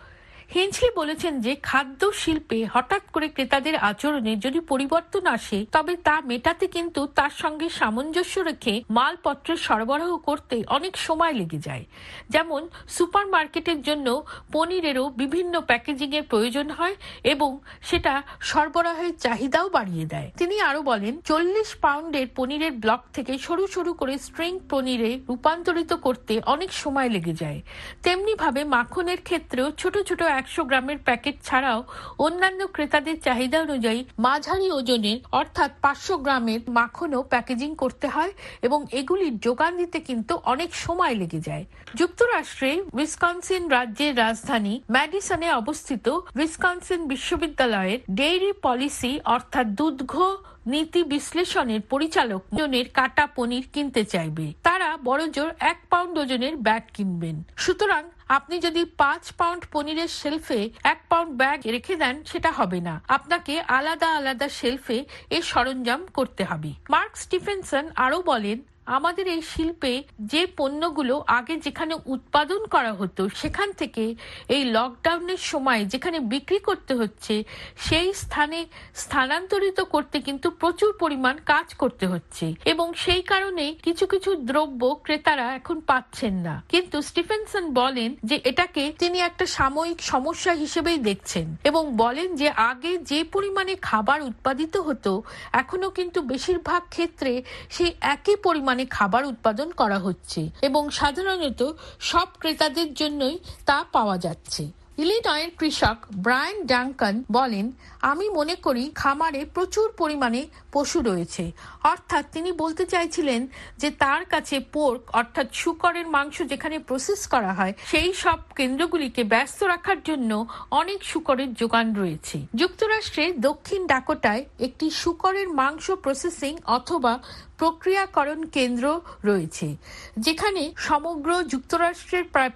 হিঞ্চলি বলেছেন যে খাদ্য শিল্পে হঠাৎ করে ক্রেতাদের আচরণে যদি পরিবর্তন আসে তবে তা মেটাতে কিন্তু তার সঙ্গে সামঞ্জস্য রেখে মালপত্রের সরবরাহ করতে অনেক সময় লেগে যায়। যেমন সুপার মার্কেটের জন্য পনিরেরও বিভিন্ন প্যাকেজিং এর প্রয়োজন হয় এবং সেটা সরবরাহের চাহিদাও বাড়িয়ে দেয়। তিনি আরো বলেন 40 পাউন্ডের পনিরের ব্লক থেকে সরু সরু করে স্ট্রিং পনিরে রূপান্তরিত করতে অনেক সময় লেগে যায়। তেমনি ভাবে মাখনের ক্ষেত্রেও ছোট ছোট 100 গ্রামের প্যাকেট ছাড়াও অন্যান্য ক্রেতাদের চাহিদা অনুযায়ী মাঝারি ওজনের অর্থাৎ 500 গ্রামের মাখনও প্যাকেজিং করতে হয় এবং এগুলির যোগান দিতে কিন্তু অনেক সময় লেগে যায়। যুক্তরাষ্ট্রে উইসকনসিন রাজ্যের রাজধানী ম্যাডিসনে অবস্থিত উইসকনসিন বিশ্ববিদ্যালয়ের ডেইরি পলিসি অর্থাৎ দুগ্ধ নীতি বিশ্লেষণের পরিচালক জনের কাটা পনির কিনতে চাইবে। তারা বড়জোর 1 পাউন্ড ওজনের ব্যাগ কিনবেন। সুতরাং আপনি যদি 5 পাউন্ড পনিরের শেলফে 1 পাউন্ড ব্যাগ রেখে দেন সেটা হবে না, আপনাকে আলাদা আলাদা শেলফে এর সরঞ্জাম করতে হবে। মার্ক স্টিফেনসন আরো বলেন, আমাদের এই শিল্পে যে পণ্যগুলো আগে যেখানে উৎপাদন করা হতো সেখান থেকে এই লকডাউনের সময় যেখানে বিক্রি করতে হচ্ছে সেই স্থানে স্থানান্তরিত করতে কিন্তু প্রচুর পরিমাণ কাজ করতে হচ্ছে এবং সেই কারণে কিছু কিছু দ্রব্য ক্রেতারা এখন পাচ্ছেন না। কিন্তু স্টিফেনসন বলেন যে এটাকে তিনি একটা সাময়িক সমস্যা হিসেবেই দেখছেন এবং বলেন যে আগে যে পরিমাণে খাবার উৎপাদিত হতো এখনো কিন্তু বেশিরভাগ ক্ষেত্রে সেই একই পরিমাণে খাবার উৎপাদন করা হচ্ছে এবং সাধারণত সব ক্রেতাদের জন্যই তা পাওয়া যাচ্ছে। ইলিনয়ের কৃষক ব্রায়ান ডাঙ্কান বলেন, আমি মনে করি খামারে প্রচুর পরিমাণে পশু রয়েছে। অর্থাৎ তিনি বলতে চাইছিলেন যে তার কাছে পোর্ক অর্থাৎ শূকরের মাংস যেখানে প্রসেস করা হয় সেই সব কেন্দ্রগুলিকে ব্যস্ত রাখার জন্য অনেক শূকরের যোগান রয়েছে। যুক্তরাষ্ট্রের দক্ষিণ ডাকোটায় একটি শূকরের মাংস প্রসেসিং অথবা প্রক্রিয়াকরণ কেন্দ্র রয়েছে যেখানে সমগ্র যুক্তরাষ্ট্রের প্রায়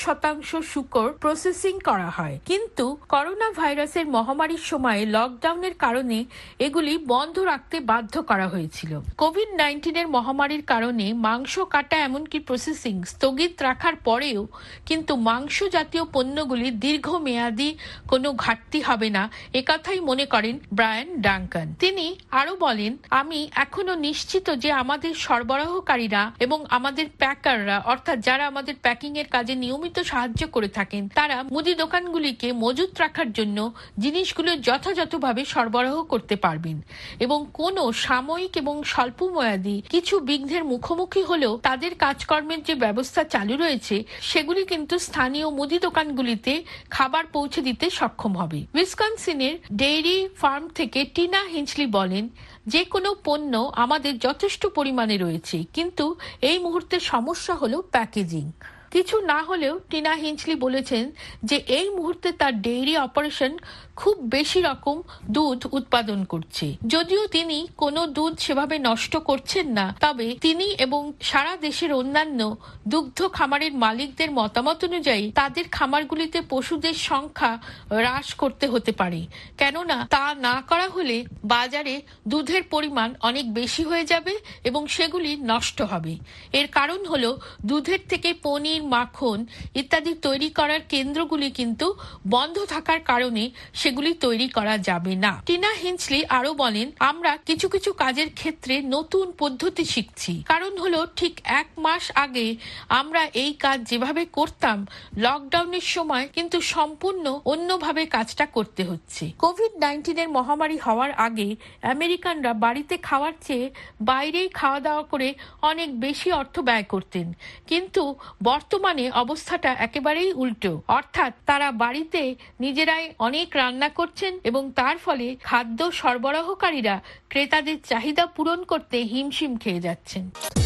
5% শূকর প্রসেসিং করা হয়। কিন্তু করোনা ভাইরাসের মহামারীর সময়ে লকডাউনের কারণে এগুলি বন্ধ রাখতে বাধ্য করা হয়েছিল। কোভিড-19 মহামারীর কারণে মাংস কাটা এমনকি প্রসেসিং স্থগিত রাখার পরেও কিন্তু মাংস জাতীয় পণ্যগুলির দীর্ঘমেয়াদী কোনো ঘাটতি হবে না একথাই মনে করেন ব্রায়ান ডাঙ্কান। তিনি আরো বলেন, আমি এখনো নিশ্চিত যে আমাদের সরবরাহকারীরা এবং আমাদের প্যাকাররা অর্থাৎ যারা আমাদের প্যাকিং এর কাজে নিয়মিত সাহায্য করে থাকেন তারা মুদি দোকানগুলিকে মজুত রাখার জন্য জিনিসগুলো যথাযথভাবে সরবরাহ করতে পারবেন এবং কোনো সাময়িক এবং স্বল্পমেয়াদী কিছু বিঘ্নের মুখোমুখি হলেও তাদের কাজকর্মের যে ব্যবস্থা চালু রয়েছে সেগুলি কিন্তু স্থানীয় মুদি দোকানগুলিতে খাবার পৌঁছে দিতে সক্ষম হবে। উইসকনসিনের ডেইরি ফার্ম থেকে টিনা হিঞ্চলি বলেন, যে কোনো পণ্য আমাদের যথেষ্ট পরিমাণে রয়েছে কিন্তু এই মুহূর্তে সমস্যা হলো প্যাকেজিং। কিছু না হলেও টিনা হিঞ্চলি বলেছেন যে এই মুহূর্তে তার ডেইরি অপারেশন খুব বেশি রকম দুধ উৎপাদন করছে। যদিও তিনি কোনো দুধ সেভাবে নষ্ট করছেন না, তবে তিনি এবং সারা দেশের অন্যান্য দুগ্ধ খামারের মালিকদের মতামত অনুযায়ী তাদের খামারগুলিতে পশুদের সংখ্যা হ্রাস করতে হতে পারে, কেননা তা না করা হলে বাজারে দুধের পরিমাণ অনেক বেশি হয়ে যাবে এবং সেগুলি নষ্ট হবে। এর কারণ হলো দুধের থেকে পনির, মাখন ইত্যাদি তৈরি করার কেন্দ্রগুলি কিন্তু বন্ধ থাকার কারণে সেগুলি তৈরি করা যাবে না। টিনা হিঞ্চলি আরো বলেন, আমরা কিছু কিছু কাজের ক্ষেত্রে নতুন পদ্ধতি শিখছি। কারণ হলো ঠিক 1 মাস আগে আমরা এই কাজ যেভাবে করতাম লকডাউনের সময় কিন্তু সম্পূর্ণ অন্যভাবে কাজটা করতে হচ্ছে। কোভিড-19 মহামারী হওয়ার আগে আমেরিকানরা বাড়িতে খাওয়ার চেয়ে বাইরেই খাওয়া দাওয়া করে অনেক বেশি অর্থ ব্যয় করতেন, কিন্তু বর্তমানে অবস্থাটা একেবারেই উল্টো। অর্থাৎ তারা বাড়িতে নিজেরাই অনেক রান্না করছেন এবং তার ফলে খাদ্য সরবরাহকারীরা ক্রেতাদের চাহিদা পূরণ করতে হিমশিম খেয়ে যাচ্ছেন।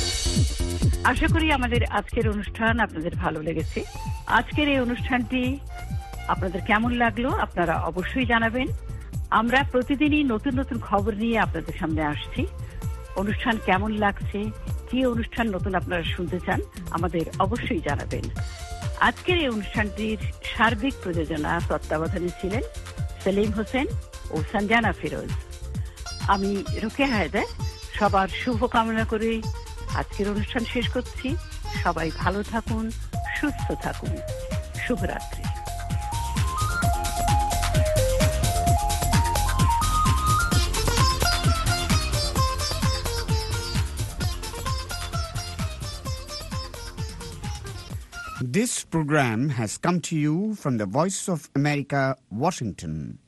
আশা করি আমাদের আজকের অনুষ্ঠান আপনাদের ভালো লেগেছে। আজকের এই অনুষ্ঠানটি আপনাদের কেমন লাগলো আপনারা অবশ্যই জানাবেন। আমরা প্রতিদিনই নতুন নতুন খবর নিয়ে আপনাদের সামনে আসছি। অনুষ্ঠান কেমন লাগছে, কি অনুষ্ঠান নতুন আপনারা শুনতে চান আমাদের অবশ্যই জানাবেন। আজকের এই অনুষ্ঠানটির সার্বিক প্রযোজনা তত্ত্বাবধানে ছিলেন সেলিম হোসেন ও সঞ্জানা ফিরোজ। আমি রোকেয়া হায়দার সবার শুভ কামনা করে আজকের অনুষ্ঠান শেষ করছি। সবাই ভালো থাকুন, সুস্থ থাকুন। শুভরাত্রি। This program has come to you from the Voice of America, Washington.